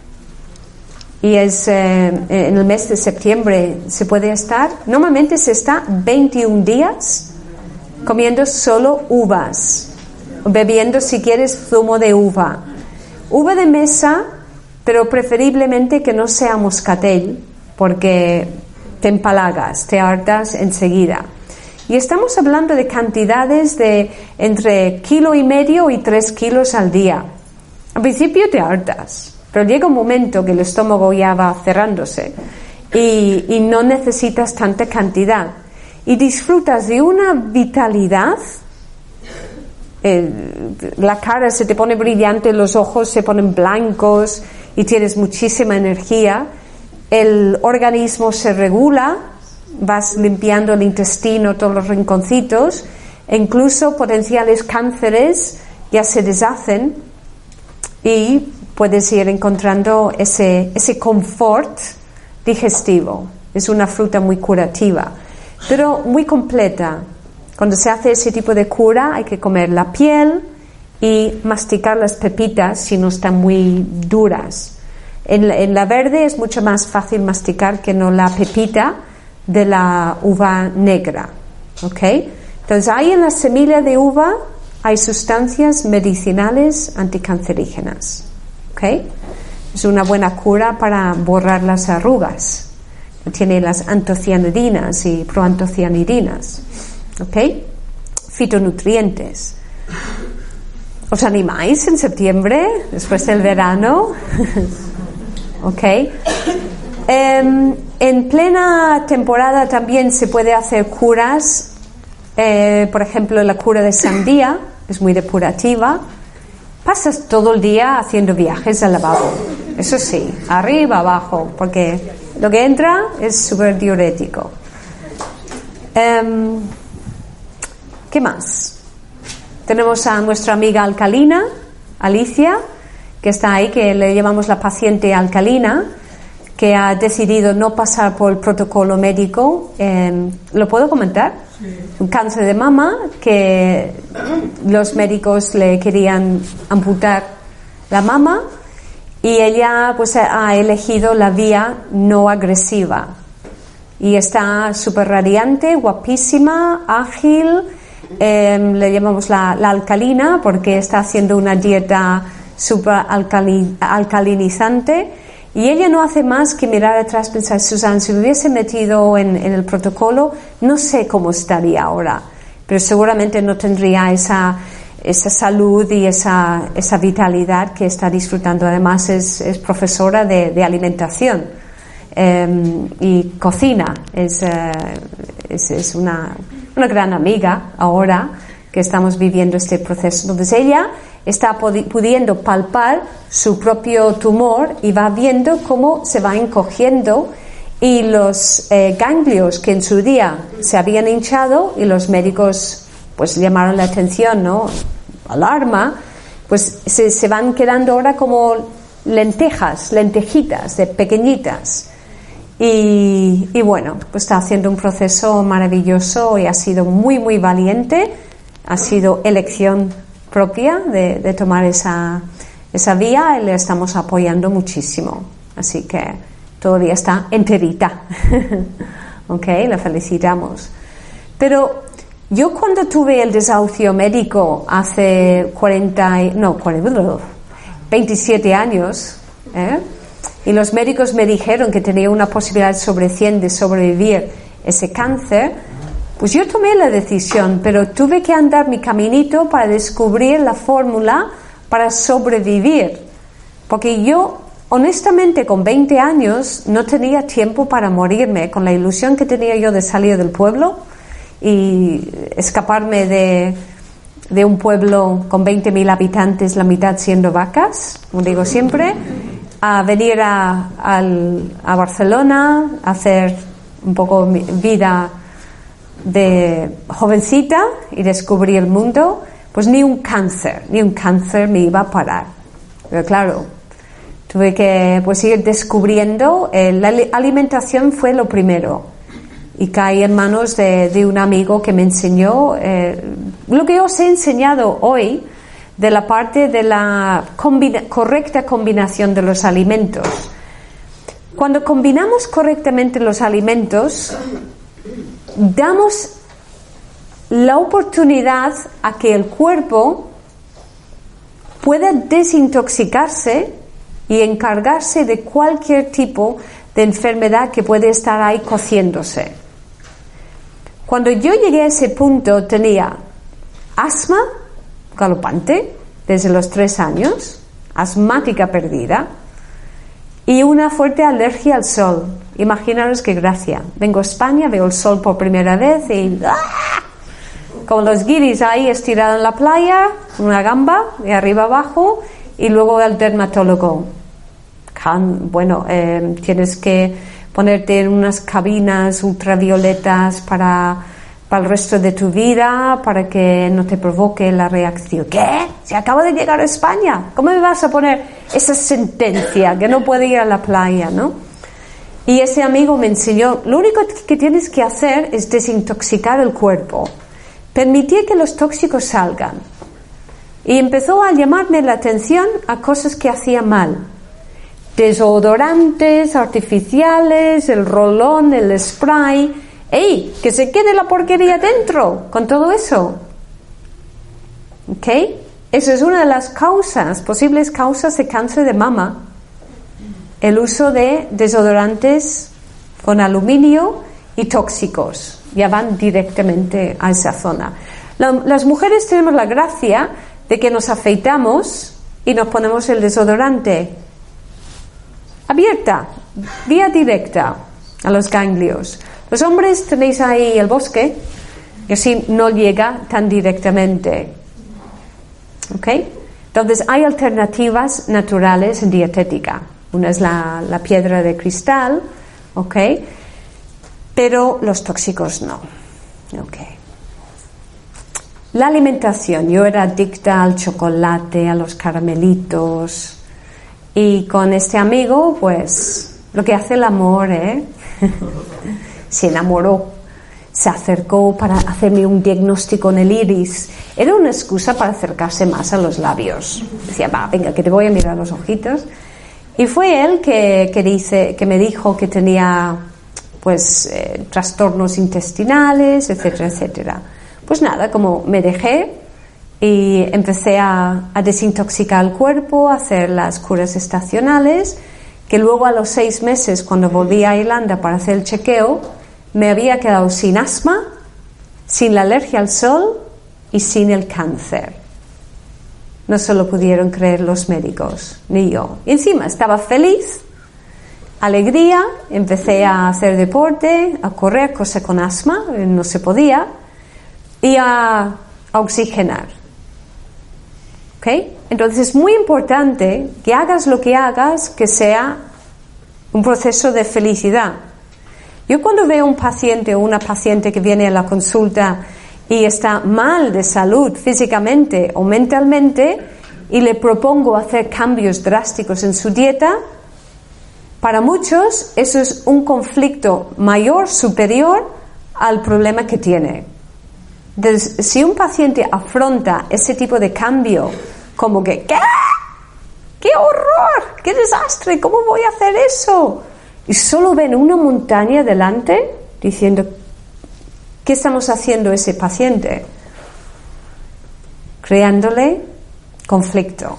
Y es eh, en el mes de septiembre se puede estar, normalmente se está veintiún días comiendo solo uvas, bebiendo si quieres zumo de uva. Uva de mesa, pero preferiblemente que no sea moscatel, porque te empalagas, te hartas enseguida. Y estamos hablando de cantidades de entre kilo y medio y tres kilos al día. Al principio te hartas, pero llega un momento que el estómago ya va cerrándose y, y no necesitas tanta cantidad. Y disfrutas de una vitalidad. Eh, la cara se te pone brillante, los ojos se ponen blancos y tienes muchísima energía. El organismo se regula, vas limpiando el intestino, todos los rinconcitos, e incluso potenciales cánceres ya se deshacen y puedes ir encontrando ese, ese confort digestivo. Es una fruta muy curativa, pero muy completa. Cuando se hace ese tipo de cura hay que comer la piel y masticar las pepitas si no están muy duras. En la, en la verde es mucho más fácil masticar que no la pepita de la uva negra. ¿Ok? Entonces ahí en la semilla de uva hay sustancias medicinales anticancerígenas. ¿Ok? Es una buena cura para borrar las arrugas. Tiene las antocianidinas y proantocianidinas. ¿Ok? Fitonutrientes. ¿Os animáis en septiembre, después del verano? ¿Ok? Eh, en plena temporada también se puede hacer curas. Eh, por ejemplo, la cura de sandía es muy depurativa. Pasas todo el día haciendo viajes al lavabo. Eso sí, arriba, abajo, porque lo que entra es súper diurético. Um, ¿Qué más? Tenemos a nuestra amiga alcalina, Alicia, que está ahí, que le llamamos la paciente alcalina, que ha decidido no pasar por el protocolo médico. Eh, ¿Lo puedo comentar? Sí. Un cáncer de mama que los médicos le querían amputar la mama y ella pues ha elegido la vía no agresiva y está súper radiante, guapísima, ágil. Eh, le llamamos la, la alcalina porque está haciendo una dieta súper alcali, alcalinizante. Y ella no hace más que mirar atrás y pensar, Susana, si me hubiese metido en, en el protocolo, no sé cómo estaría ahora, pero seguramente no tendría esa, esa salud y esa, esa vitalidad que está disfrutando. Además es, es profesora de, de alimentación eh, y cocina, es, eh, es, es una, una gran amiga ahora que estamos viviendo este proceso. Entonces ella está pudiendo palpar su propio tumor y va viendo cómo se va encogiendo y los eh, ganglios que en su día se habían hinchado y los médicos pues llamaron la atención, ¿no? Alarma, pues se, se van quedando ahora como lentejas, lentejitas de pequeñitas. Y, y bueno, pues está haciendo un proceso maravilloso y ha sido muy muy valiente, ha sido elección propia de, de tomar esa, esa vía y le estamos apoyando muchísimo, así que todavía está enterita. Ok, la felicitamos. Pero yo cuando tuve el desahucio médico hace cuarenta, no, cuarenta, veintisiete años, ¿eh? Y los médicos me dijeron que tenía una posibilidad sobre cien de sobrevivir ese cáncer, pues yo tomé la decisión, pero tuve que andar mi caminito para descubrir la fórmula para sobrevivir. Porque yo, honestamente, con veinte años no tenía tiempo para morirme, con la ilusión que tenía yo de salir del pueblo y escaparme de, de un pueblo con veinte mil habitantes, la mitad siendo vacas, como digo siempre, a venir a, al, a Barcelona, a hacer un poco mi vida de jovencita y descubrí el mundo. Pues ni un cáncer, ni un cáncer me iba a parar. Pero claro, tuve que pues ir descubriendo. Eh, la alimentación fue lo primero y caí en manos de, de un amigo que me enseñó eh, lo que os he enseñado hoy de la parte de la combina- correcta combinación de los alimentos. Cuando combinamos correctamente los alimentos, damos la oportunidad a que el cuerpo pueda desintoxicarse y encargarse de cualquier tipo de enfermedad que puede estar ahí cociéndose. Cuando yo llegué a ese punto tenía asma galopante desde los tres años, asmática perdida y una fuerte alergia al sol. Imaginaros qué gracia. Vengo a España, veo el sol por primera vez y ¡ah! Con los guiris ahí estirado en la playa, una gamba de arriba abajo y luego el dermatólogo. Bueno, eh, tienes que ponerte en unas cabinas ultravioletas para, para el resto de tu vida, para que no te provoque la reacción. ¿Qué? Si acabo de llegar a España, ¿cómo me vas a poner esa sentencia que no puede ir a la playa, no? Y ese amigo me enseñó, lo único que tienes que hacer es desintoxicar el cuerpo, permitir que los tóxicos salgan. Y empezó a llamarme la atención a cosas que hacía mal. Desodorantes artificiales, el rolón, el spray. ¡Ey! Que se quede la porquería dentro con todo eso. ¿Ok? Eso es una de las causas, posibles causas de cáncer de mama. El uso de desodorantes con aluminio y tóxicos. Ya van directamente a esa zona. La, las mujeres tenemos la gracia de que nos afeitamos y nos ponemos el desodorante abierta, vía directa a los ganglios. Los hombres tenéis ahí el bosque y así no llega tan directamente. ¿Ok? Entonces hay alternativas naturales en dietética. Una es la, la piedra de cristal, ¿ok? Pero los tóxicos no, ¿ok? La alimentación, yo era adicta al chocolate, a los caramelitos, y con este amigo, pues, lo que hace el amor, ¿eh? Se enamoró, se acercó para hacerme un diagnóstico en el iris. Era una excusa para acercarse más a los labios. Decía, va, venga, que te voy a mirar los ojitos. Y fue él que, que, dice, que me dijo que tenía, pues, eh, trastornos intestinales, etcétera, etcétera. Pues nada, como me dejé y empecé a, a desintoxicar el cuerpo, a hacer las curas estacionales, que luego a los seis meses, cuando volví a Irlanda para hacer el chequeo, me había quedado sin asma, sin la alergia al sol y sin el cáncer. No se lo pudieron creer los médicos, ni yo. Y encima estaba feliz, alegría, empecé a hacer deporte, a correr, cosa con asma, no se podía, y a, a oxigenar. ¿Ok? Entonces es muy importante que hagas lo que hagas, que sea un proceso de felicidad. Yo cuando veo un paciente o una paciente que viene a la consulta y está mal de salud físicamente o mentalmente y le propongo hacer cambios drásticos en su dieta, para muchos eso es un conflicto mayor, superior al problema que tiene. Entonces, si un paciente afronta ese tipo de cambio como que ¿qué? ¡Qué horror! ¡Qué desastre! ¿Cómo voy a hacer eso? Y solo ven una montaña delante diciendo ¿qué estamos haciendo ese paciente? Creándole conflicto.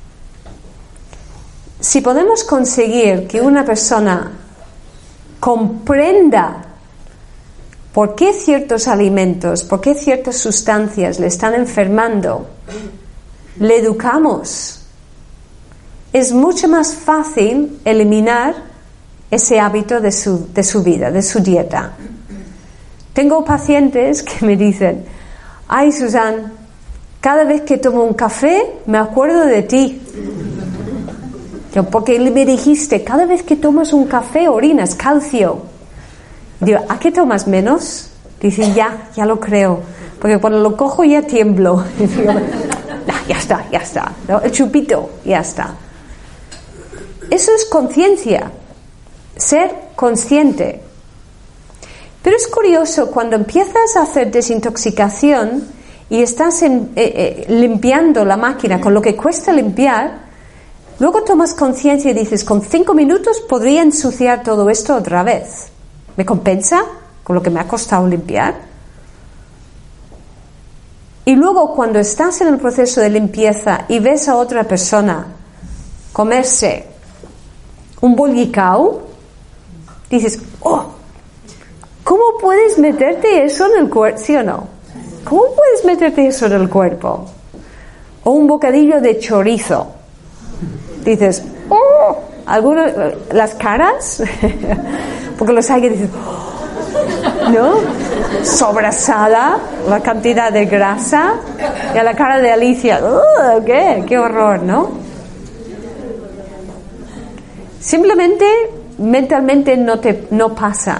Si podemos conseguir que una persona comprenda por qué ciertos alimentos, por qué ciertas sustancias le están enfermando, le educamos, es mucho más fácil eliminar ese hábito de su, de su vida, de su dieta. Tengo pacientes que me dicen, ay Susan, cada vez que tomo un café me acuerdo de ti. Yo, porque me dijiste, cada vez que tomas un café orinas calcio. Digo, ¿a qué tomas menos? Dicen, ya, ya lo creo, porque cuando lo cojo ya tiemblo. Y digo, nah, ya está, ya está, ¿no? El chupito, ya está. Eso es conciencia, ser consciente. Pero es curioso, cuando empiezas a hacer desintoxicación y estás en, eh, eh, limpiando la máquina con lo que cuesta limpiar, luego tomas conciencia y dices, con cinco minutos podría ensuciar todo esto otra vez. ¿Me compensa con lo que me ha costado limpiar? Y luego cuando estás en el proceso de limpieza y ves a otra persona comerse un bollicao, dices, oh, ¿cómo puedes meterte eso en el cuerpo? ¿Sí o no? ¿Cómo puedes meterte eso en el cuerpo? O un bocadillo de chorizo. Dices, oh, algunos, las caras, porque los hay que dicen, oh, ¿no? Sobrasada, la cantidad de grasa, y a la cara de Alicia, oh, ¿qué? Qué horror, ¿no? Simplemente, mentalmente no te, no pasa.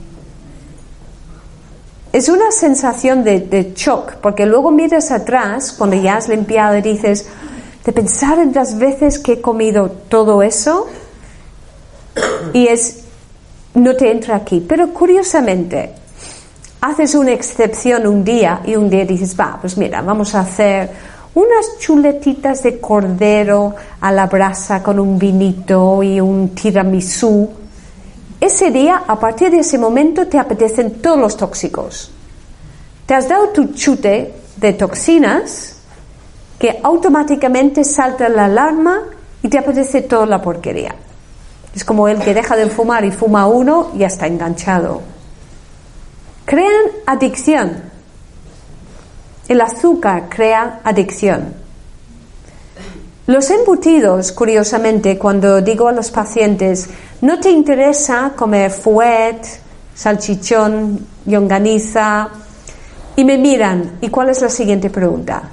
Es una sensación de, de shock, porque luego miras atrás, cuando ya has limpiado y dices, de pensar en las veces que he comido todo eso, y es, no te entra aquí. Pero curiosamente, haces una excepción un día, y un día dices, va, pues mira, vamos a hacer unas chuletitas de cordero a la brasa con un vinito y un tiramisú. Ese día, a partir de ese momento, te apetecen todos los tóxicos. Te has dado tu chute de toxinas que automáticamente salta la alarma y te apetece toda la porquería. Es como el que deja de fumar y fuma uno y ya está enganchado. Crean adicción. El azúcar crea adicción. Los embutidos, curiosamente, cuando digo a los pacientes, ¿no te interesa comer fuet, salchichón, longaniza? Y me miran, ¿y cuál es la siguiente pregunta?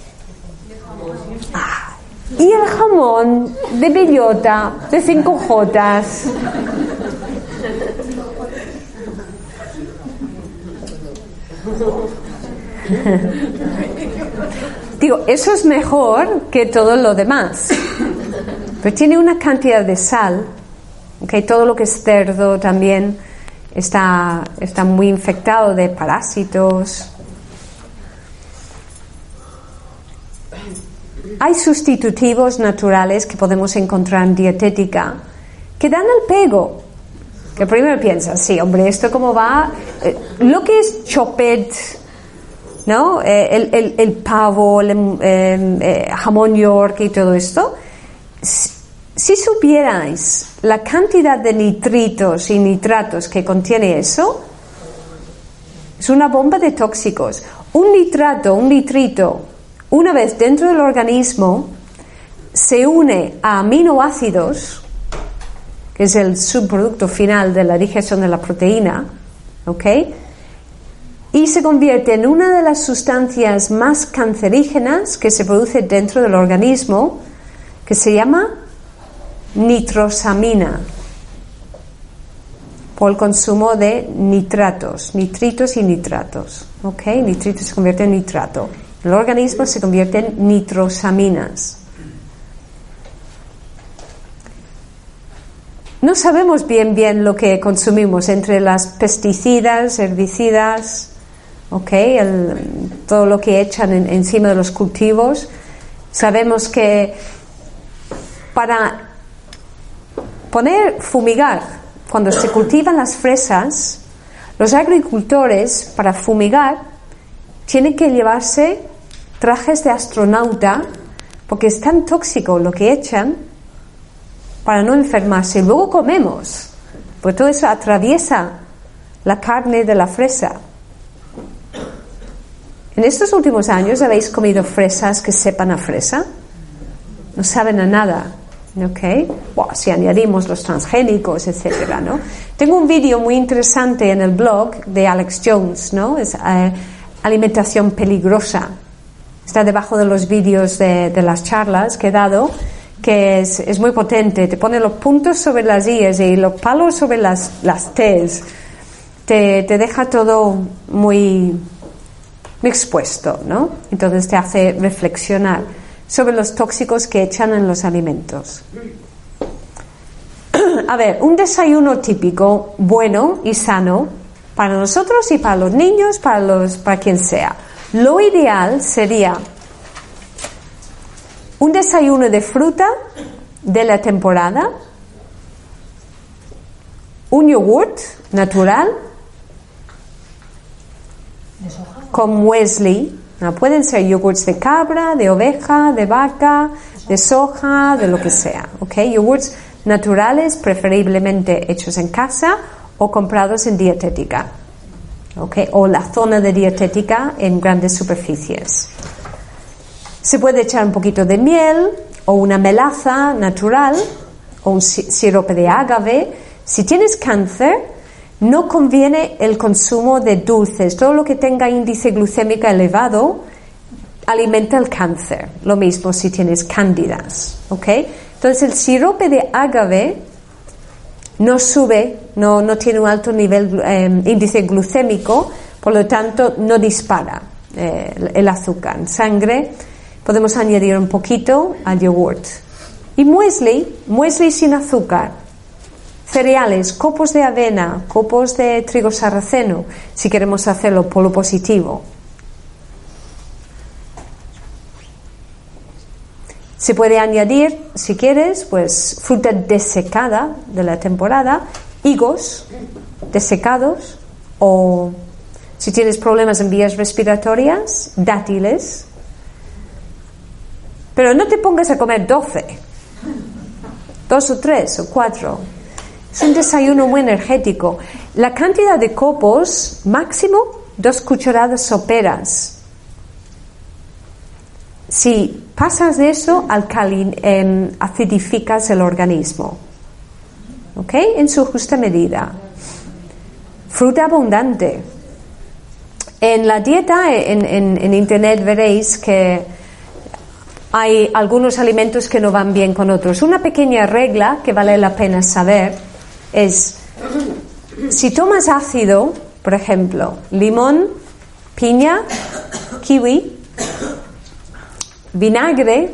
Ah, ¿y el jamón de bellota de cinco jotas? Digo, eso es mejor que todo lo demás. Pero tiene una cantidad de sal, que todo lo que es cerdo también está, está muy infectado de parásitos. Hay sustitutivos naturales que podemos encontrar en dietética que dan el pego. Que primero piensas, sí, hombre, ¿esto cómo va? Eh, lo que es chopet, ¿no? Eh, el, el, el pavo, el eh, eh, jamón york y todo esto. Si, si supierais la cantidad de nitritos y nitratos que contiene eso, es una bomba de tóxicos. Un nitrato, un nitrito, una vez dentro del organismo, se une a aminoácidos, que es el subproducto final de la digestión de la proteína, ¿ok? Y se convierte en una de las sustancias más cancerígenas que se produce dentro del organismo, que se llama nitrosamina, por el consumo de nitratos, nitritos y nitratos, ¿ok? Nitrito se convierte en nitrato. El organismo se convierte en nitrosaminas. No sabemos bien bien lo que consumimos entre las pesticidas, herbicidas, okay, el, todo lo que echan en, encima de los cultivos. Sabemos que para poner fumigar, cuando se cultivan las fresas, los agricultores para fumigar tienen que llevarse trajes de astronauta porque es tan tóxico lo que echan para no enfermarse. Luego comemos, pues todo eso atraviesa la carne de la fresa. En estos últimos años, ¿habéis comido fresas que sepan a fresa? No saben a nada, ¿ok? Bueno, si añadimos los transgénicos, etcétera, ¿no? Tengo un vídeo muy interesante en el blog de Alex Jones, ¿no? Es eh, alimentación peligrosa. Está debajo de los vídeos de, de las charlas que he dado, que es, es muy potente. Te pone los puntos sobre las íes y los palos sobre las, las T's. Te, te deja todo muy, muy expuesto, ¿no? Entonces te hace reflexionar sobre los tóxicos que echan en los alimentos. A ver, un desayuno típico, bueno y sano, para nosotros y para los niños, para, los, para quien sea. Lo ideal sería un desayuno de fruta de la temporada, un yogurt natural con muesli. No, pueden ser yogurts de cabra, de oveja, de vaca, de soja, de lo que sea, ¿ok? Yogurts naturales, preferiblemente hechos en casa o comprados en dietética, ¿ok? O la zona de dietética en grandes superficies. Se puede echar un poquito de miel o una melaza natural o un sirope de agave. Si tienes cáncer, no conviene el consumo de dulces. Todo lo que tenga índice glucémico elevado alimenta el cáncer. Lo mismo si tienes cándidas, ¿ok? Entonces el sirope de agave no sube, no, no tiene un alto nivel eh, índice glucémico, por lo tanto no dispara eh, el azúcar en sangre. Podemos añadir un poquito al yogurt. Y muesli, muesli sin azúcar. Cereales, copos de avena, copos de trigo sarraceno, si queremos hacerlo polo positivo. Se puede añadir, si quieres, pues fruta desecada de la temporada, higos desecados, o si tienes problemas en vías respiratorias, dátiles. Pero no te pongas a comer doce, dos o tres o cuatro. Es un desayuno muy energético. La cantidad de copos, máximo dos cucharadas soperas. Si pasas de eso, alcalin, eh, acidificas el organismo. ¿Ok? En su justa medida. Fruta abundante. En la dieta, en, en, en internet veréis que hay algunos alimentos que no van bien con otros. Una pequeña regla que vale la pena saber es, si tomas ácido, por ejemplo, limón piña, kiwi, vinagre.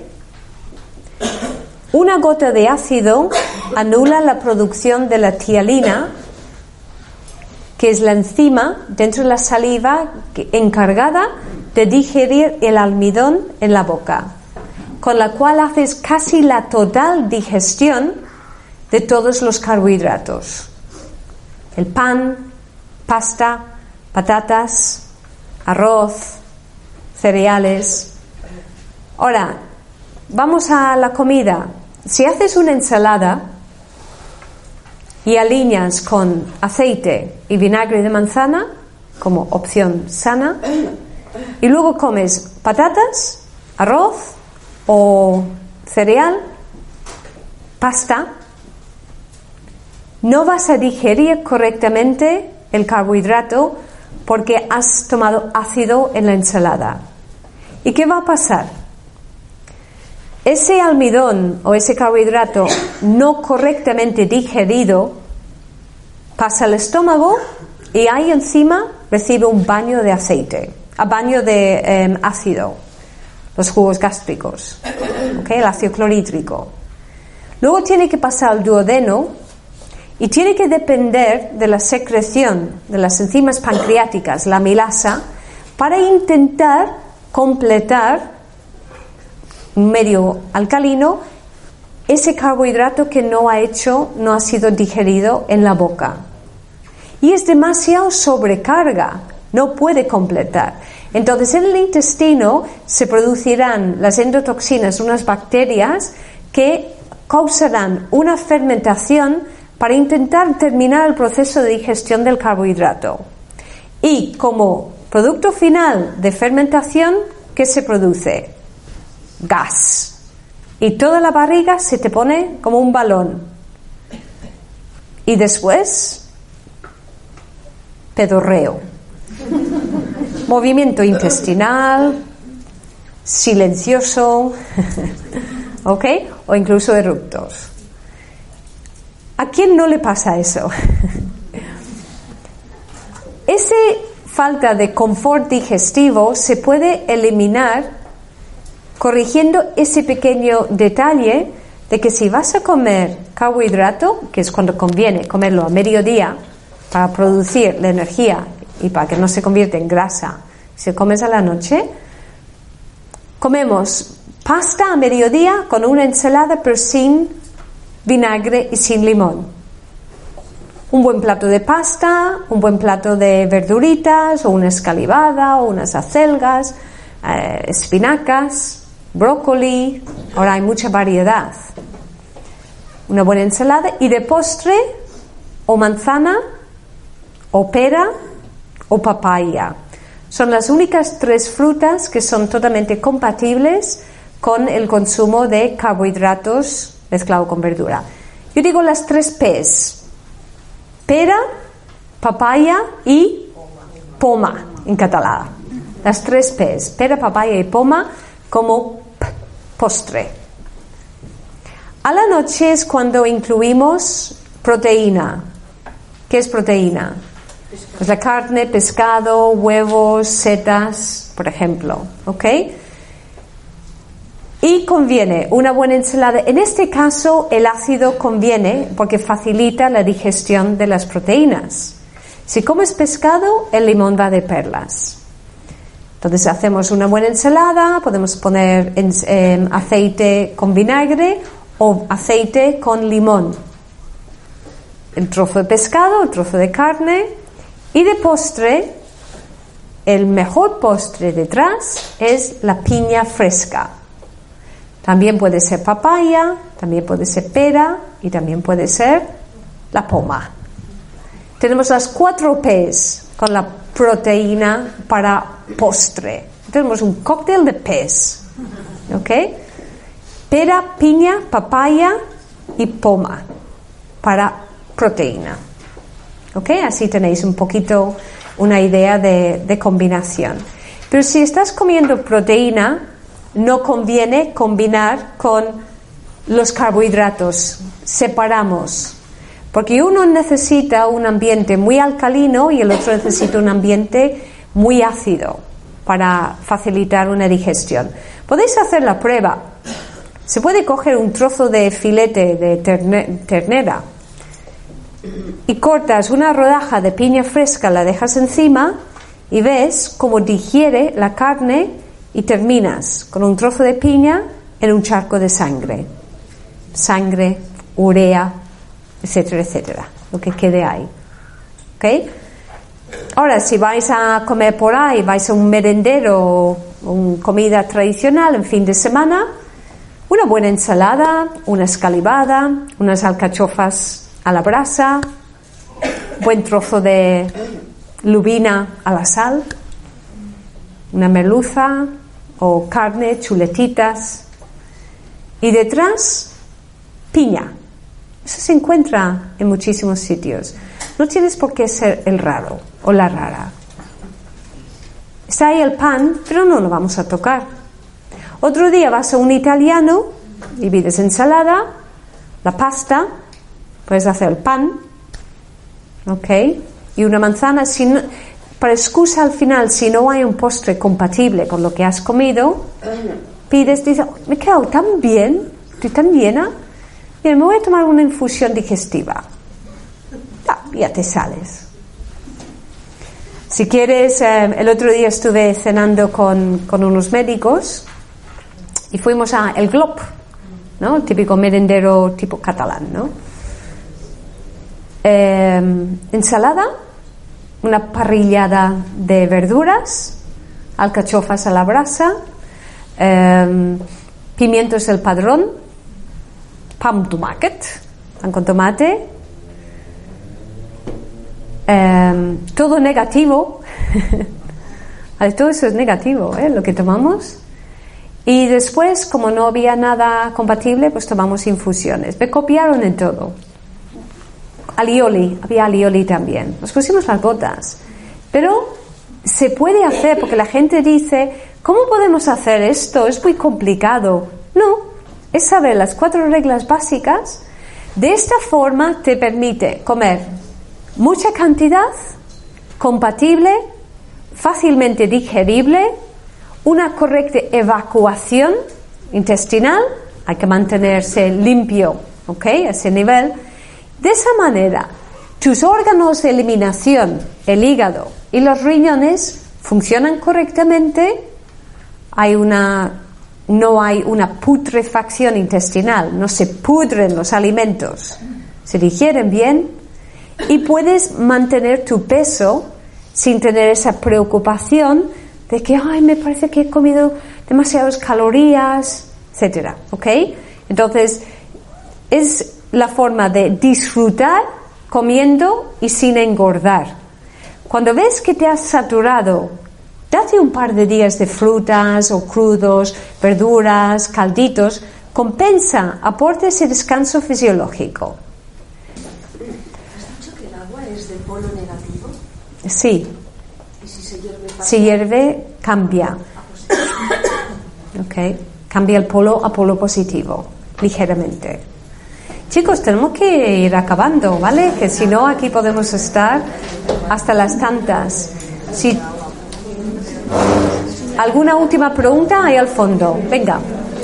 Una gota de ácido anula la producción de la tialina, que es la enzima dentro de la saliva encargada de digerir el almidón en la boca, con la cual haces casi la total digestión de todos los carbohidratos. El pan, pasta, patatas, arroz, cereales. Ahora, vamos a la comida. Si haces una ensalada y alineas con aceite y vinagre de manzana como opción sana, y luego comes patatas, arroz o cereal, pasta, no vas a digerir correctamente el carbohidrato porque has tomado ácido en la ensalada. ¿Y qué va a pasar? Ese almidón o ese carbohidrato no correctamente digerido pasa al estómago y ahí encima recibe un baño de aceite, a baño de eh, ácido, los jugos gástricos, ¿okay? El ácido clorhídrico. Luego tiene que pasar al duodeno y tiene que depender de la secreción de las enzimas pancreáticas, la amilasa, para intentar completar un medio alcalino ese carbohidrato que no ha hecho, no ha sido digerido en la boca. Y es demasiado sobrecarga, no puede completar. Entonces en el intestino se producirán las endotoxinas, unas bacterias que causarán una fermentación para intentar terminar el proceso de digestión del carbohidrato. Y como producto final de fermentación, ¿qué se produce? Gas. Y toda la barriga se te pone como un balón. Y después, pedorreo. Movimiento intestinal, silencioso, ¿ok? O incluso eructos. ¿A quién no le pasa eso? Esa falta de confort digestivo se puede eliminar corrigiendo ese pequeño detalle de que si vas a comer carbohidrato, que es cuando conviene comerlo a mediodía para producir la energía y para que no se convierta en grasa, si comes a la noche, comemos pasta a mediodía con una ensalada pero sin vinagre y sin limón. Un buen plato de pasta, un buen plato de verduritas o una escalivada o unas acelgas, eh, espinacas, brócoli, ahora hay mucha variedad. Una buena ensalada y de postre o manzana o pera o papaya. Son las únicas tres frutas que son totalmente compatibles con el consumo de carbohidratos mezclado con verdura. Yo digo las tres P's: pera, papaya y poma en catalán. Las tres P's, pera, papaya y poma, como postre. A la noche es cuando incluimos proteína. ¿Qué es proteína? Pues la carne, pescado, huevos, setas, por ejemplo, ¿ok? Y conviene una buena ensalada. En este caso el ácido conviene porque facilita la digestión de las proteínas. Si comes pescado, el limón va de perlas. Entonces hacemos una buena ensalada, podemos poner en, eh, aceite con vinagre o aceite con limón. El trozo de pescado, el trozo de carne, y de postre, el mejor postre detrás es la piña fresca. También puede ser papaya, también puede ser pera y también puede ser la poma. Tenemos las cuatro P's con la proteína para postre. Tenemos un cóctel de P's, ¿ok? Pera, piña, papaya y poma para proteína, ¿ok? Así tenéis un poquito una idea de, de combinación. Pero si estás comiendo proteína, no conviene combinar con los carbohidratos. Separamos. Porque uno necesita un ambiente muy alcalino y el otro necesita un ambiente muy ácido para facilitar una digestión. Podéis hacer la prueba. Se puede coger un trozo de filete de terne- ternera y cortas una rodaja de piña fresca, la dejas encima y ves cómo digiere la carne y terminas con un trozo de piña en un charco de sangre. Sangre, urea, etcétera, etcétera. Lo que quede ahí. ¿Ok? Ahora, si vais a comer por ahí, vais a un merendero, una comida tradicional en fin de semana, una buena ensalada, una escalivada, unas alcachofas a la brasa, buen trozo de lubina a la sal, una merluza o carne, chuletitas, y detrás piña. Eso se encuentra en muchísimos sitios. No tienes por qué ser el raro o la rara. Está ahí el pan, pero no lo vamos a tocar. Otro día vas a un italiano y pides ensalada, la pasta, puedes hacer el pan, ¿ok? Y una manzana. Si no, para excusa al final, si no hay un postre compatible con lo que has comido, pides, dices, me he quedado tan bien, estoy tan llena, mira, me voy a tomar una infusión digestiva. Ah, ya te sales. Si quieres, eh, el otro día estuve cenando con, con unos médicos y fuimos a El Glob, ¿no? El típico merendero tipo catalán, ¿no? Eh, ensalada, una parrillada de verduras, alcachofas a la brasa, eh, pimientos del padrón, pan tomàquet, pan con tomate, eh, todo negativo. Todo eso es negativo, ¿eh? Lo que tomamos. Y después, como no había nada compatible, pues tomamos infusiones. Me copiaron en todo. Alioli, había alioli también. Nos pusimos las botas. Pero se puede hacer, porque la gente dice, ¿cómo podemos hacer esto? Es muy complicado. No, es saber las cuatro reglas básicas. De esta forma te permite comer mucha cantidad, compatible, fácilmente digerible, una correcta evacuación intestinal, hay que mantenerse limpio, ¿ok? A ese nivel. De esa manera, tus órganos de eliminación, el hígado y los riñones, funcionan correctamente, hay una, no hay una putrefacción intestinal, no se pudren los alimentos, se digieren bien y puedes mantener tu peso sin tener esa preocupación de que, ay, me parece que he comido demasiadas calorías, etcétera, ¿ok? Entonces, es la forma de disfrutar comiendo y sin engordar. Cuando ves que te has saturado, date un par de días de frutas o crudos, verduras, calditos, compensa, aporta ese descanso fisiológico. ¿Has dicho que el agua es de polo negativo? Sí. ¿Y si se hierve? Si hierve, cambia. Ok, cambia el polo a polo positivo, ligeramente. Chicos, tenemos que ir acabando, ¿vale? Que si no, aquí podemos estar hasta las tantas. Si ¿alguna última pregunta? Ahí al fondo. Venga.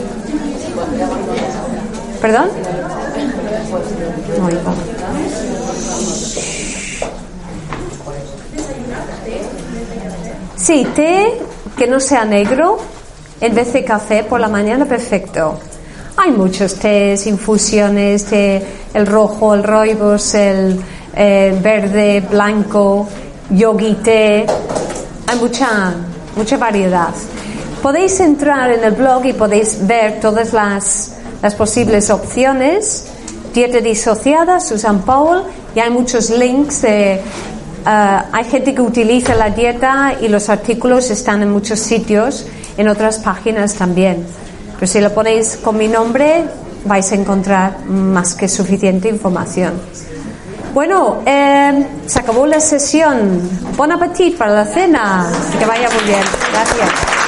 ¿Perdón? No oigo. Sí, té que no sea negro en vez de café por la mañana, perfecto. Hay muchos tés, infusiones, té, el rojo, el rooibos, el eh, verde, blanco, yogi té. Hay mucha, mucha variedad. Podéis entrar en el blog y podéis ver todas las, las posibles opciones. Dieta disociada, Susan Powell, y hay muchos links de... Uh, hay gente que utiliza la dieta y los artículos están en muchos sitios, en otras páginas también. Pero si lo ponéis con mi nombre, vais a encontrar más que suficiente información. Bueno, eh, se acabó la sesión. Bon appetit para la cena. Que vaya muy bien. Gracias.